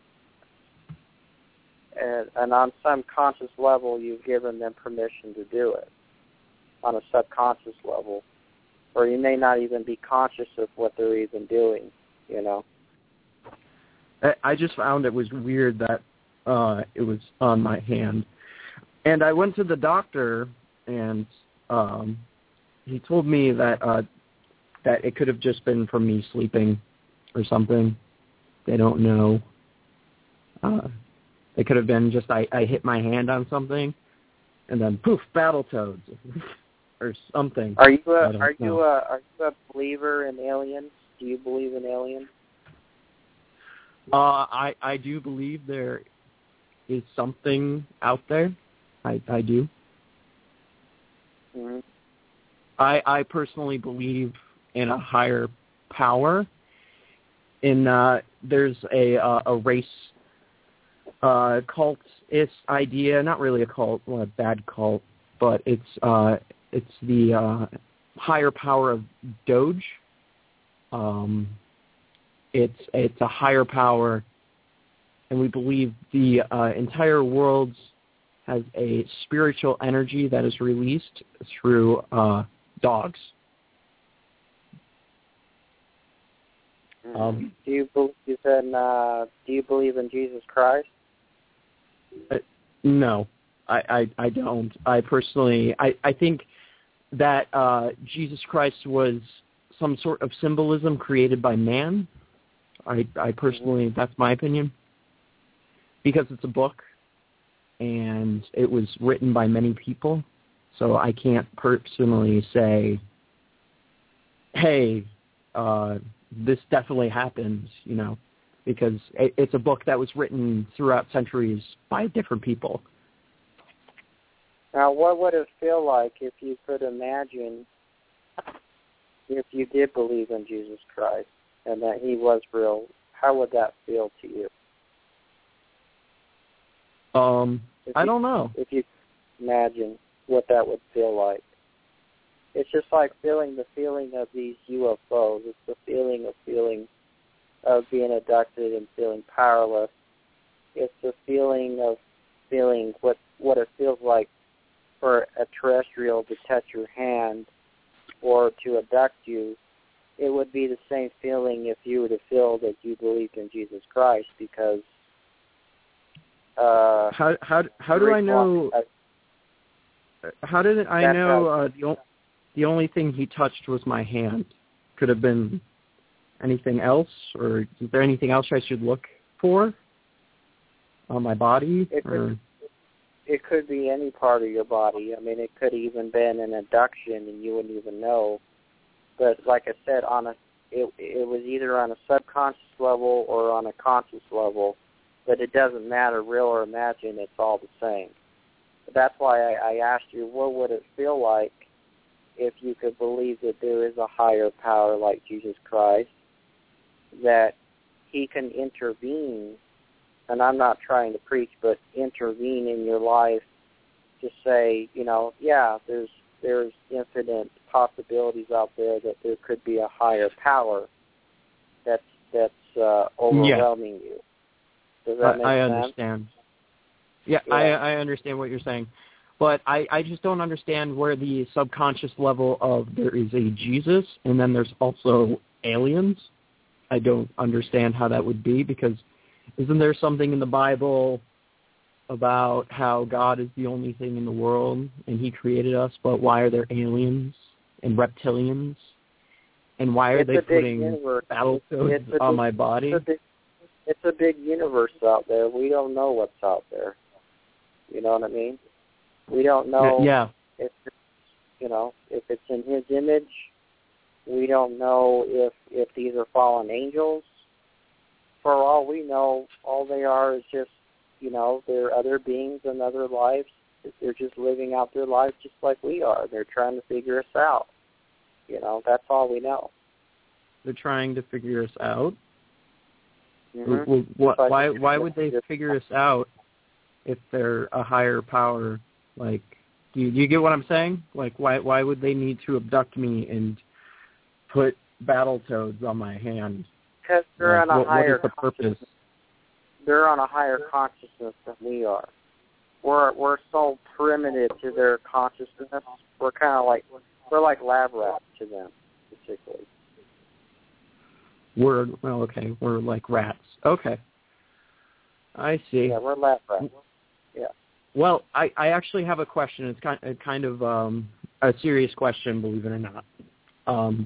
And, and on some conscious level, you've given them permission to do it. On a subconscious level. Or you may not even be conscious of what they're even doing, you know. I just found it was weird that uh, it was on my hand. And I went to the doctor, and um, he told me that uh, that it could have just been from me sleeping or something. They don't know. Uh, it could have been just I, I hit my hand on something, and then poof, Battletoads or something. Are you a, are know. you a, are you a believer in aliens? Do you believe in aliens? Uh, I I do believe there is something out there. I I do. Mm-hmm. I I personally believe in a higher power. In uh, there's a uh, a race uh, cultist idea, not really a cult, well, a bad cult, but it's uh, it's the uh, higher power of Doge. Um, it's it's a higher power, and we believe the uh, entire world has a spiritual energy that is released through uh, dogs. Um, do you believe in uh, Do you believe in Jesus Christ? Uh, no, I, I, I don't. I personally, I, I think that uh, Jesus Christ was some sort of symbolism created by man. I, I personally, that's my opinion, because it's a book and it was written by many people. So I can't personally say, hey, uh, this definitely happened, you know, because it, it's a book that was written throughout centuries by different people. Now, what would it feel like if you could imagine if you did believe in Jesus Christ and that he was real? How would that feel to you? Um, if I you, don't know. If you imagine what that would feel like. It's just like feeling the feeling of these U F Os. It's the feeling of feeling of being abducted and feeling powerless. It's the feeling of feeling what what it feels like for a terrestrial to touch your hand or to abduct you. It would be the same feeling if you were to feel that you believed in Jesus Christ, because uh, how how how do I know? How did I know uh, the the only thing he touched was my hand? Could have been anything else, or is there anything else I should look for on my body? It or could, it could be any part of your body. I mean, it could even been an abduction and you wouldn't even know. But like I said, on a it it was either on a subconscious level or on a conscious level. But it doesn't matter, real or imagined, it's all the same. But that's why I, I asked you, what would it feel like if you could believe that there is a higher power like Jesus Christ, that he can intervene, and I'm not trying to preach, but intervene in your life to say, you know, yeah, there's there's infinite possibilities out there that there could be a higher power that's that's uh, overwhelming yeah. you. Does that make I, I sense? understand. Yeah, yeah. I, I understand what you're saying. But I, I just don't understand where the subconscious level of there is a Jesus and then there's also aliens. I don't understand how that would be, because isn't there something in the Bible about how God is the only thing in the world and he created us, but why are there aliens and reptilians? And why are it's they putting Battletoads on big, my body? It's a, big, it's a big universe out there. We don't know what's out there. You know what I mean? We don't know yeah. if it's, you know, if it's in his image. We don't know if if these are fallen angels. For all we know, all they are is just, you know, they're other beings and other lives. They're just living out their lives just like we are. They're trying to figure us out. You know, that's all we know. They're trying to figure us out? Mm-hmm. Well, what, why why would they figure us out if they're a higher power? Like, do you, do you get what I'm saying? Like, why why would they need to abduct me and put Battletoads on my hand? Because they're like, on a what, higher what is the purpose? They're on a higher consciousness than we are. We're we're so primitive to their consciousness. We're kind of like we're like lab rats to them, basically. We're well, okay. We're like rats. Okay, I see. Yeah, we're lab rats. Yeah. Well, I, I actually have a question. It's kind of, kind of um, a serious question, believe it or not. Um,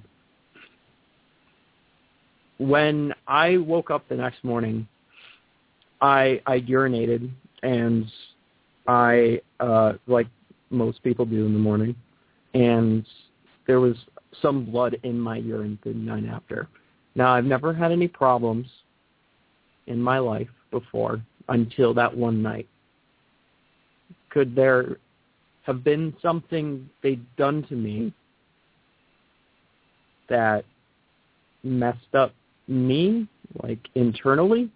when I woke up the next morning, I I urinated, and I, uh, like most people do in the morning, and there was some blood in my urine the night after. Now, I've never had any problems in my life before until that one night. Could there have been something they'd done to me that messed up me, like, internally?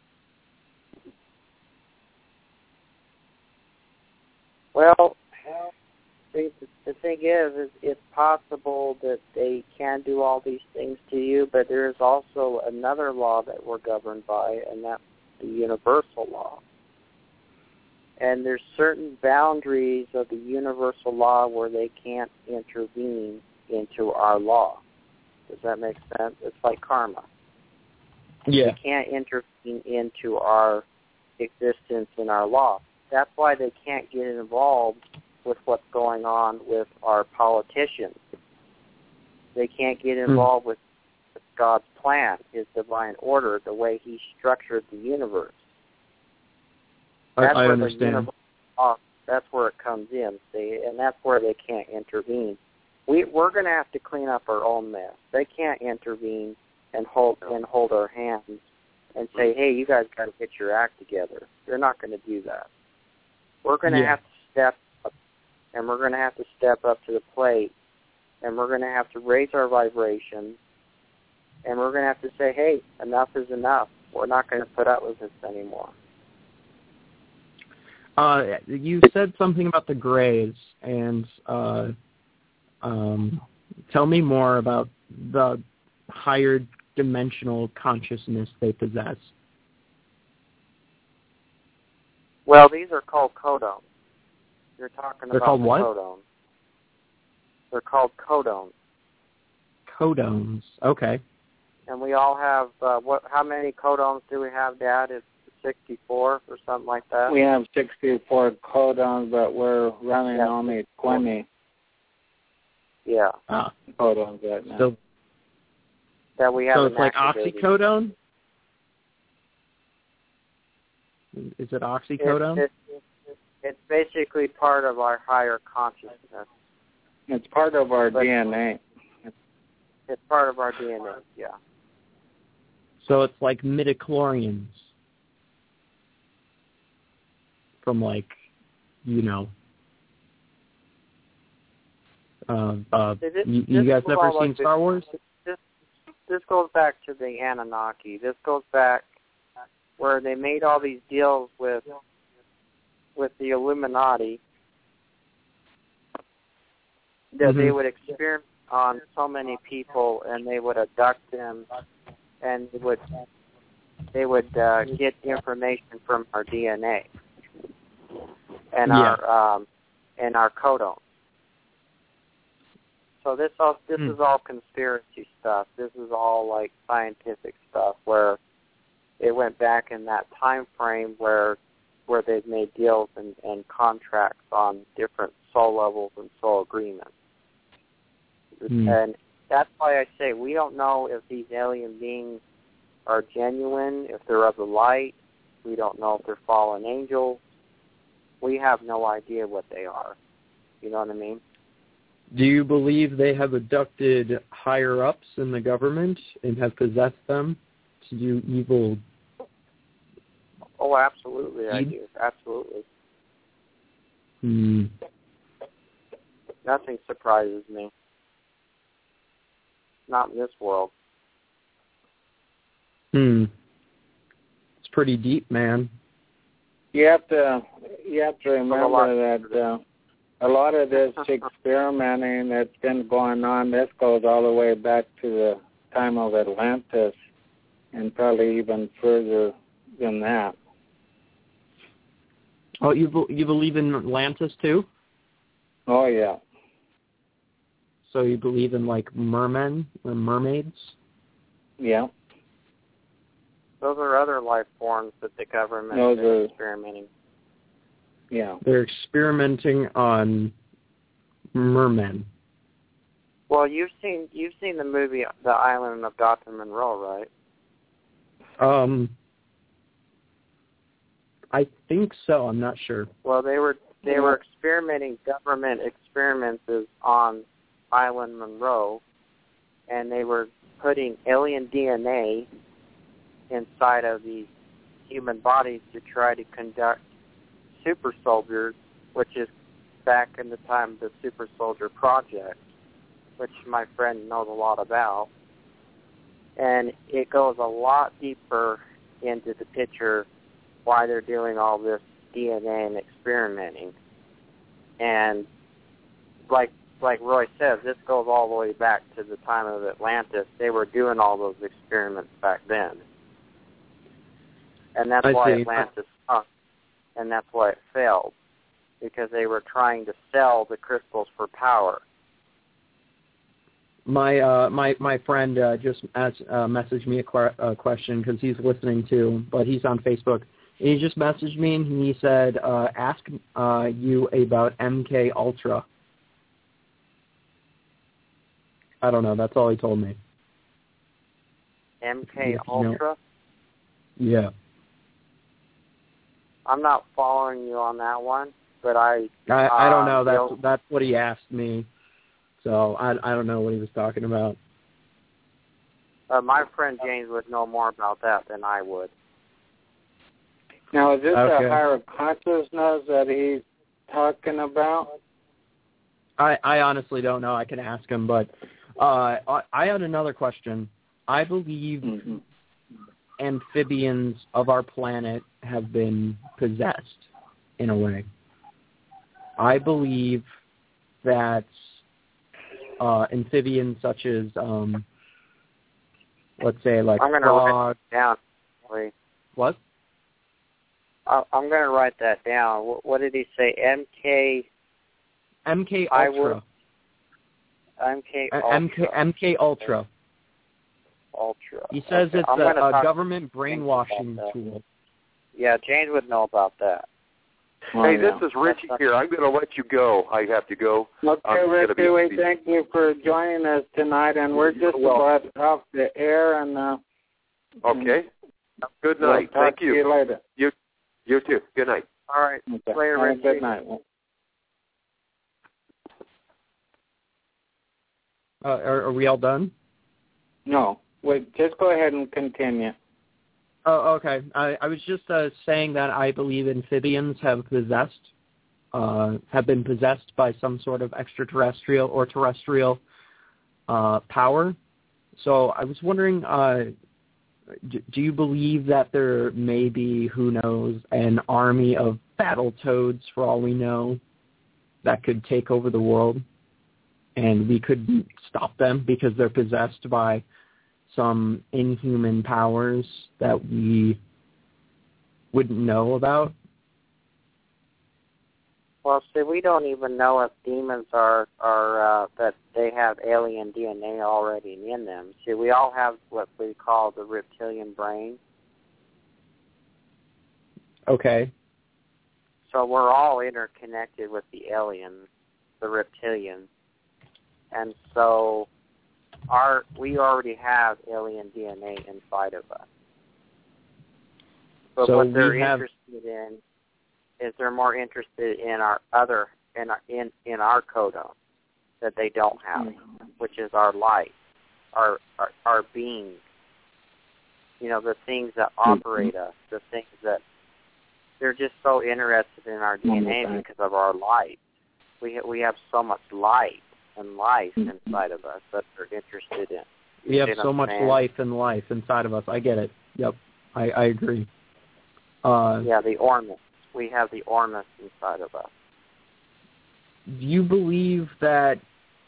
Well, the, the thing is, is it's possible that they can do all these things to you, but there is also another law that we're governed by, and that's the universal law. And there's certain boundaries of the universal law where they can't intervene into our law. Does that make sense? It's like karma. Yeah. They can't intervene into our existence and our law. That's why they can't get involved with what's going on with our politicians. They can't get involved mm. with God's plan, his divine order, the way he structured the universe. That's I, I where understand. The universe, oh, that's where it comes in, see, and that's where they can't intervene. We, we're going to have to clean up our own mess. They can't intervene and hold and hold our hands and say, hey, you guys got to get your act together. They're not going to do that. We're going to yeah. have to step up, and we're going to have to step up to the plate, and we're going to have to raise our vibrations, and we're going to have to say, hey, enough is enough. We're not going to put up with this anymore. Uh, you said something about the Greys, and uh, um, tell me more about the higher dimensional consciousness they possess. Well, these are called codones. You're talking They're about called the what? codones. They're called codones. Codones. Okay. And we all have, uh, what? How many codones do we have, Dad? It's sixty-four or something like that? We have sixty-four codones, but we're running yeah. only twenty yeah. ah. codones right now. So, that we have. So it's like oxycodone? Is it oxycodone? It's, it's, it's basically part of our higher consciousness. It's part of our but D N A. It's part of our D N A, yeah. So it's like midichlorians from, like, you know, uh, uh, this, you, you guys never seen like Star this, Wars? This, this goes back to the Anunnaki. This goes back where they made all these deals with with the Illuminati that mm-hmm. they would experiment on so many people, and they would abduct them, and they would they would uh, get information from our D N A and yeah. our um, and our codons. So this all this mm. is all conspiracy stuff. This is all like scientific stuff where it went back in that time frame where where they've made deals and, and contracts on different soul levels and soul agreements. Mm. And that's why I say we don't know if these alien beings are genuine, if they're of the light. We don't know if they're fallen angels. We have no idea what they are. You know what I mean? Do you believe they have abducted higher-ups in the government and have possessed them to do evil? Oh, absolutely, I do. Absolutely. Hmm. Nothing surprises me. Not in this world. Hmm. It's pretty deep, man. You have to you have to remember that uh, a lot of this experimenting that's been going on, this goes all the way back to the time of Atlantis, and probably even further than that. Oh, you be- you believe in Atlantis too? Oh yeah. So you believe in like mermen or mermaids? Yeah. Those are other life forms that the government Those is are, experimenting. Yeah. They're experimenting on mermen. Well, you've seen you've seen the movie The Island of Doctor Monroe, right? Um, I think so. I'm not sure. Well, they were they yeah. were experimenting government experiments on Island Monroe, and they were putting alien D N A inside of these human bodies to try to conduct super soldiers, which is back in the time of the Super Soldier Project, which my friend knows a lot about. And it goes a lot deeper into the picture why they're doing all this D N A and experimenting. And like like Roy says, this goes all the way back to the time of Atlantis. They were doing all those experiments back then. And that's I why see. Atlantis sunk, and that's why it failed, because they were trying to sell the crystals for power. My uh, my my friend uh, just asked, uh, messaged me a, qu- a question because he's listening too, but he's on Facebook. He just messaged me and he said, uh, "Ask uh, you about M K Ultra." I don't know. That's all he told me. M K If you Ultra? know. Yeah. I'm not following you on that one, but I... I, I don't know. Um, That's that's what he asked me. So I I don't know what he was talking about. Uh, my friend James would know more about that than I would. Now, is this Okay. a higher consciousness that he's talking about? I, I honestly don't know. I can ask him, but uh, I, I had another question. I believe Mm-hmm. amphibians of our planet have been possessed in a way. I believe that uh, amphibians such as, um, let's say, like I'm going to frog. write that down. Wait. What? I, I'm going to write that down. What, what did he say? M K... M K I Ultra. would- M K Uh, Ultra. M K M K Ultra. Ultra. He says Okay. it's I'm a, gonna a talk government to James brainwashing about that. tool. Yeah, James would know about that. Oh, hey, yeah. this is Richie here. I'm going to let you go. I have to go. Okay, Richie, we thank you for joining us tonight, and we're just about off the air. And uh, okay. Good night. We'll thank talk you. To you later. You, you too. Good night. All right. Okay. Later, All right, Richie. good night. Uh, are, are we all done? No, wait. Just go ahead and continue. Oh, okay. I, I was just uh, saying that I believe amphibians have possessed, uh, have been possessed by some sort of extraterrestrial or terrestrial uh, power. So I was wondering, uh, do, do you believe that there may be, who knows, an army of battle toads, for all we know, that could take over the world, and we could stop them because they're possessed by some inhuman powers that we wouldn't know about? Well, see, we don't even know if demons are, are uh, that they have alien D N A already in them. See, we all have what we call the reptilian brain. Okay. So we're all interconnected with the aliens, the reptilians. And so our we already have alien D N A inside of us. But so what they're have... interested in is they're more interested in our other in our, in in our codon that they don't have, mm-hmm. which is our light, our, our our being. You know, the things that operate mm-hmm. us, the things that they're just so interested in our D N A mm-hmm. because of our light. We we have so much light and life mm-hmm. inside of us that they're interested in. You we have so much life and life inside of us. I get it. Yep, I, I agree. Uh, yeah, the ormus. We have the ormus inside of us. Do you believe that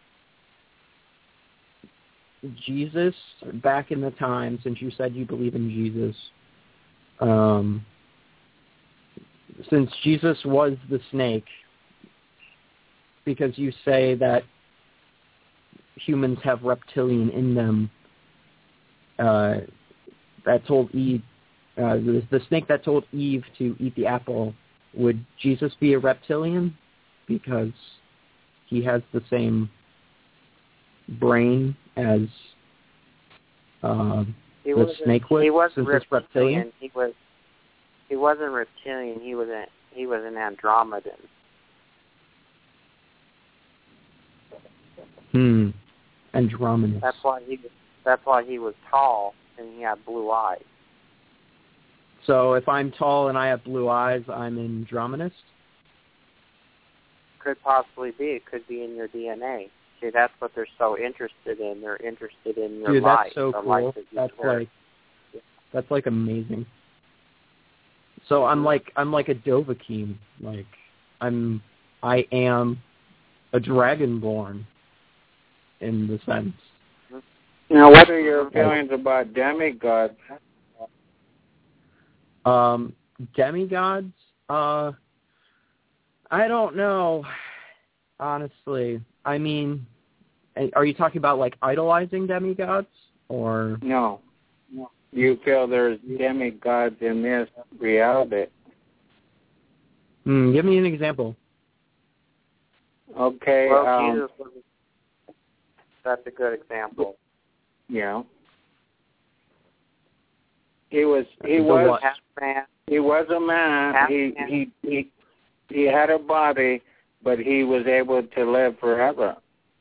Jesus, back in the time, since you said you believe in Jesus, um, since Jesus was the snake, because you say that humans have reptilian in them, uh, that told Eve, uh, the, the snake that told Eve to eat the apple, would Jesus be a reptilian? Because he has the same brain as uh, the snake would. He wasn't since it's reptilian. reptilian. He was. He wasn't reptilian. He was a, He was an Andromedan. Hmm. Andromedus. That's why he. That's why he was tall and he had blue eyes. So if I'm tall and I have blue eyes, I'm Andromedus? Could possibly be. It could be in your D N A. See, that's what they're so interested in. They're interested in your Dude, life. that's so the cool. Life that that's live. like, that's like amazing. So I'm like, I'm like a Dovahkiin. Like, I'm, I am a dragonborn in the sense. Now, what are your feelings about demigods? Um, demigods? Uh, I don't know, honestly. I mean, are you talking about, like, idolizing demigods? Or No. no. Do you feel there's demigods in this reality? Hmm, give me an example. Okay. Well, um, Jesus was, that's a good example. Yeah. He was he was half man. He was a man. Half He, man. he he he had a body, but he was able to live forever.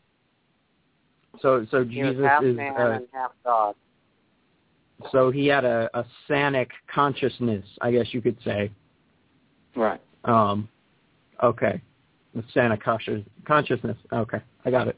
So so He Jesus was half is man uh, and half God. so he had a, a sanic consciousness, I guess you could say. Right. Um, okay. The sanic conscious, consciousness. Okay, I got it.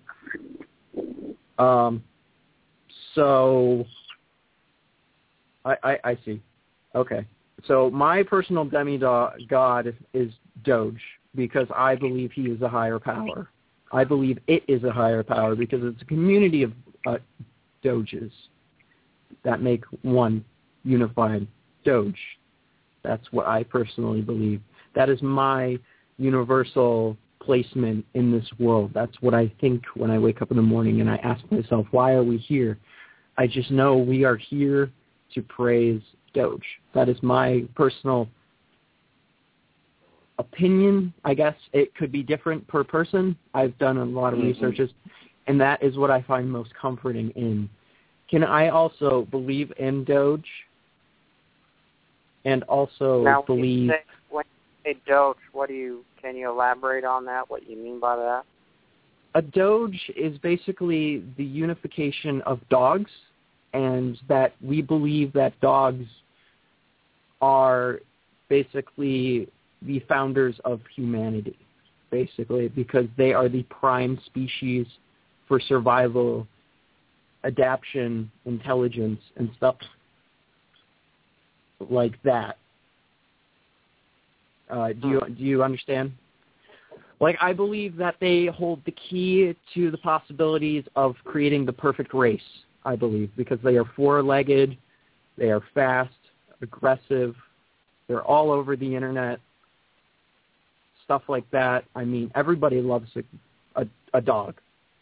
Um, so I, I, I see. Okay. So my personal demigod is Doge because I believe he is a higher power. I believe it is a higher power because it's a community of uh, Doges that make one unified Doge. That's what I personally believe. That is my universal placement in this world. That's what I think when I wake up in the morning and I ask myself, why are we here? I just know we are here to praise Doge. That is my personal opinion, I guess. It could be different per person. I've done a lot of mm-hmm. researches, and that is what I find most comforting in. Can I also believe in Doge? And also now, believe... When you, say, when you say Doge, what do you, can you elaborate on that, what you mean by that? A Doge is basically the unification of dogs, and that we believe that dogs are basically the founders of humanity, basically, because they are the prime species for survival, adaptation, intelligence, and stuff like that. Uh, do you do you understand? Like, I believe that they hold the key to the possibilities of creating the perfect race, I believe, because they are four-legged, they are fast, aggressive, they're all over the internet, stuff like that. I mean, everybody loves a, a, a dog.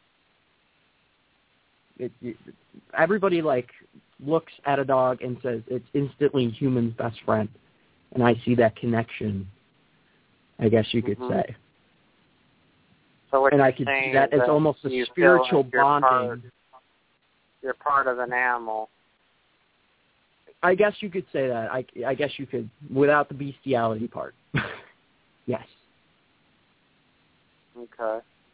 It, it, everybody, like, looks at a dog and says it's instantly human's best friend. And I see that connection, I guess you could mm-hmm. say. So what and you're I could saying see that is it's that almost a you spiritual feel like you're bonding. Part, you're part of an animal. I guess you could say that. I, I guess you could, without the bestiality part. Yes. Okay.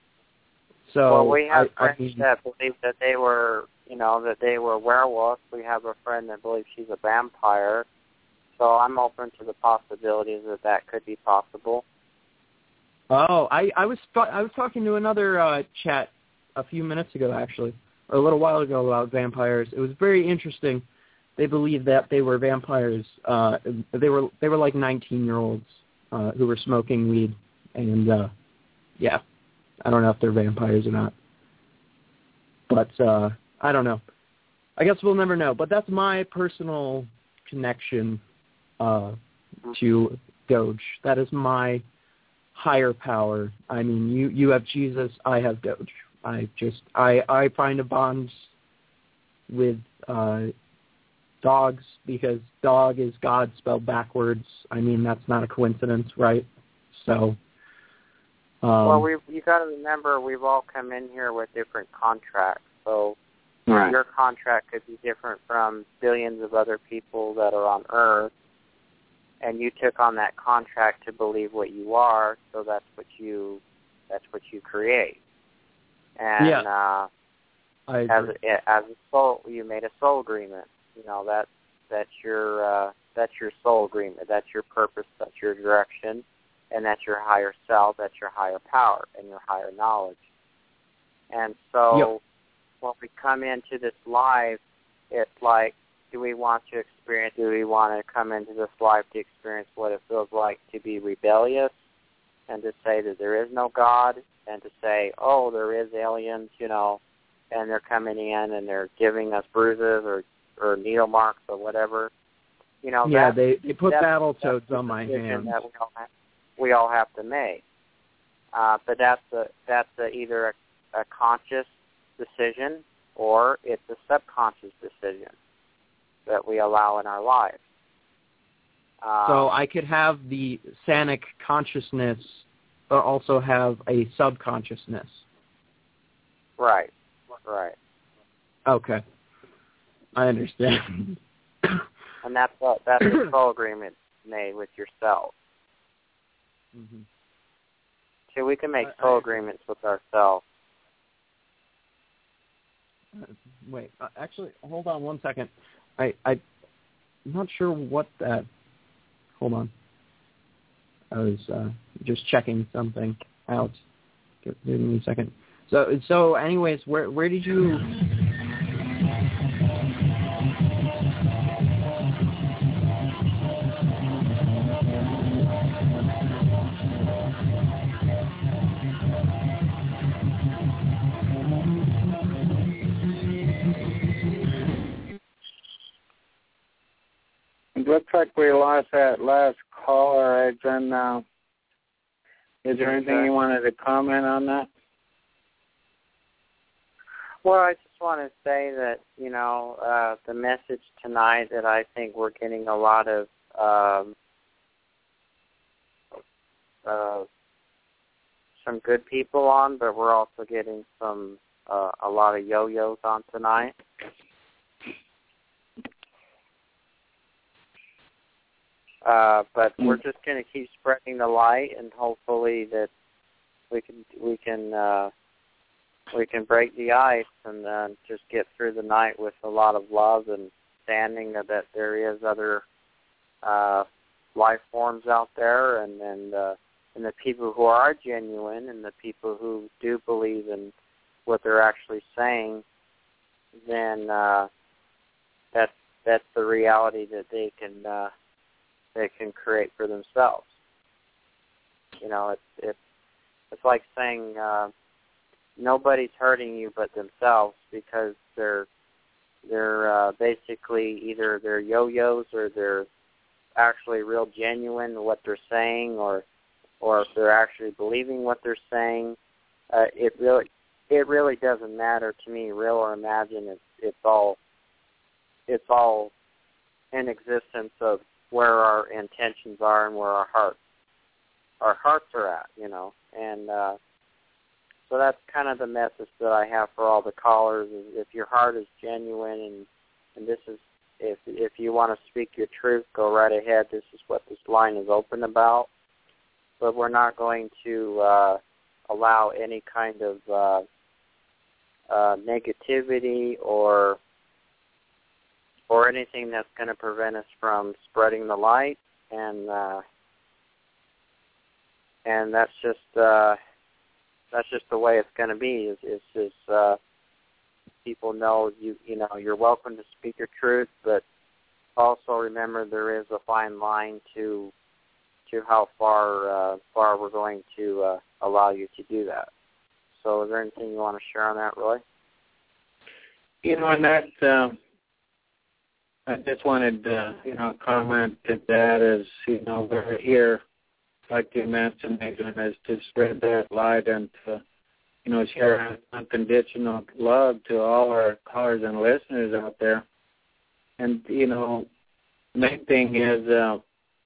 So well, we have I, friends I mean, that believe that they were, you know, that they were werewolves. We have a friend that believes she's a vampire. So I'm open to the possibilities that that could be possible. Oh, I, I was I was talking to another uh, chat a few minutes ago, actually, or a little while ago about vampires. It was very interesting. They believed that they were vampires. Uh, they were they were like nineteen-year-olds uh, who were smoking weed, and uh, yeah, I don't know if they're vampires or not, but uh, I don't know. I guess we'll never know. But that's my personal connection uh, to Doge. That is my higher power. I mean, you, you have Jesus, I have Doge. I just I I find a bond with uh, dogs because dog is God spelled backwards. I mean, that's not a coincidence, right? So. Um, well, we you got to remember we've all come in here with different contracts. So right. your contract could be different from billions of other people that are on Earth. And you took on that contract to believe what you are, so that's what you that's what you create. And yeah. uh, I as agree. a, as a soul, you made a soul agreement. You know that that's your uh, that's your soul agreement. That's your purpose. That's your direction, and that's your higher self. That's your higher power and your higher knowledge. And so, yep. when we come into this life, it's like, do we want to experience, do we want to come into this life to experience what it feels like to be rebellious and to say that there is no God and to say, oh, there is aliens, you know, and they're coming in and they're giving us bruises or, or needle marks or whatever. You know, yeah, that, they, they put that's, battle toads that's on my hands. That we all have, we all have to make. Uh, but that's a, that's a, either a, a conscious decision or it's a subconscious decision that we allow in our life. Um, so I could have the sanic consciousness, but also have a subconsciousness. Right, right. Okay, I understand. And that's what that's a soul agreement made with yourself. Mm-hmm. So we can make I, soul I, agreements with ourselves. Uh, wait, uh, actually, hold on one second. I, I, I'm not sure what that... Hold on. I was uh, just checking something out. Give, give me a second. So, so, anyways, where where did you... It looks like we lost that last caller, Adrian. Uh, is there anything you wanted to comment on that? Well, I just want to say that, you know, uh, the message tonight that I think we're getting a lot of um, uh, some good people on, but we're also getting some uh, a lot of yo-yos on tonight. Uh, but we're just going to keep spreading the light, and hopefully that we can we can uh, we can break the ice and uh, just get through the night with a lot of love and understanding that there is other uh, life forms out there, and and, uh, and the people who are genuine and the people who do believe in what they're actually saying, then uh, that's that's the reality that they can. Uh, they can create for themselves. You know, it's it's it's like saying uh, nobody's hurting you but themselves, because they're they're uh, basically either they're yo-yos or they're actually real genuine in what they're saying, or or if they're actually believing what they're saying. Uh, it really it really doesn't matter to me, real or imagined. It's it's all it's all in existence of where our intentions are and where our hearts our hearts are at, you know. And uh, so that's kind of the message that I have for all the callers. Is if your heart is genuine, and and this is if if you want to speak your truth, go right ahead. This is what this line is open about. But we're not going to uh, allow any kind of uh, uh, negativity or or anything that's going to prevent us from spreading the light, and uh, and that's just uh, that's just the way it's going to be. Is is, is uh, people know you you know you're welcome to speak your truth, but also remember there is a fine line to to how far uh, far we're going to uh, allow you to do that. So, is there anything you want to share on that, Roy? You know, on that. Um I just wanted to, you know, comment to that as, you know, we're here, like you mentioned, Adrian, is to spread that light and to, you know, share unconditional love to all our callers and listeners out there. And, you know, the main thing is uh,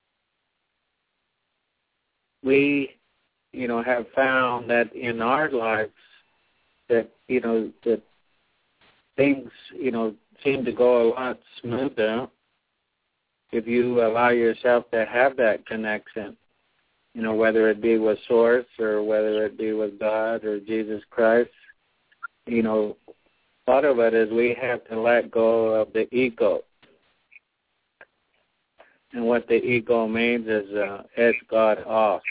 we, you know, have found that in our lives that, you know, that things, you know, seem to go a lot smoother if you allow yourself to have that connection, you know, whether it be with Source or whether it be with God or Jesus Christ. You know, part of it is we have to let go of the ego. And what the ego means is uh, edge God off.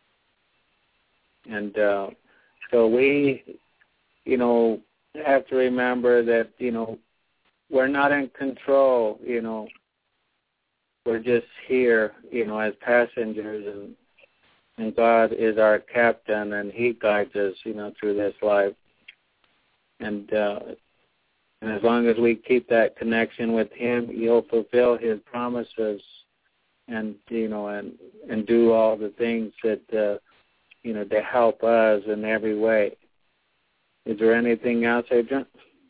And uh, so we, you know, have to remember that, you know, we're not in control, you know. We're just here, you know, as passengers, and and God is our captain, and He guides us, you know, through this life. And uh, and as long as we keep that connection with Him, He'll fulfill His promises, and you know, and and do all the things that uh, you know to help us in every way. Is there anything else, Adrian?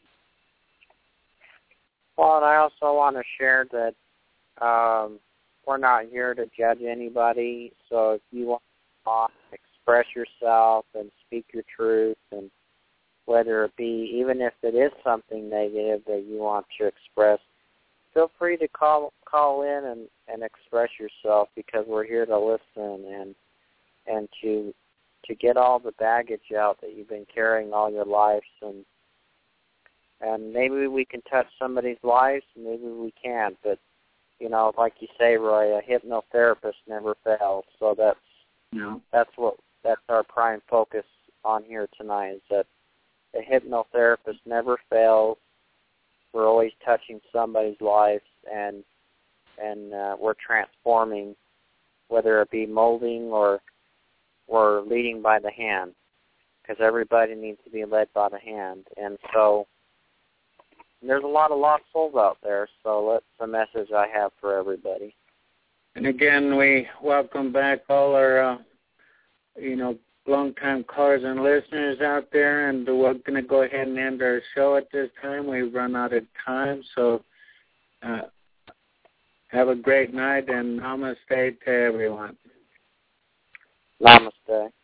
Well, and I also want to share that um, we're not here to judge anybody. So if you want to express yourself and speak your truth, and whether it be, even if it is something negative that you want to express, feel free to call call in and, and express yourself, because we're here to listen and and to to get all the baggage out that you've been carrying all your lives. And And maybe we can touch somebody's lives, and maybe we can't. But, you know, like you say, Roy, a hypnotherapist never fails. So that's no. that's what that's our prime focus on here tonight, is that a hypnotherapist never fails. We're always touching somebody's life, and and uh, we're transforming, whether it be molding or or leading by the hand, because everybody needs to be led by the hand. And so there's a lot of lost souls out there, so that's the message I have for everybody. And again, we welcome back all our, uh, you know, long-time callers and listeners out there, and we're going to go ahead and end our show at this time. We've run out of time, so uh, have a great night, and namaste to everyone. Namaste.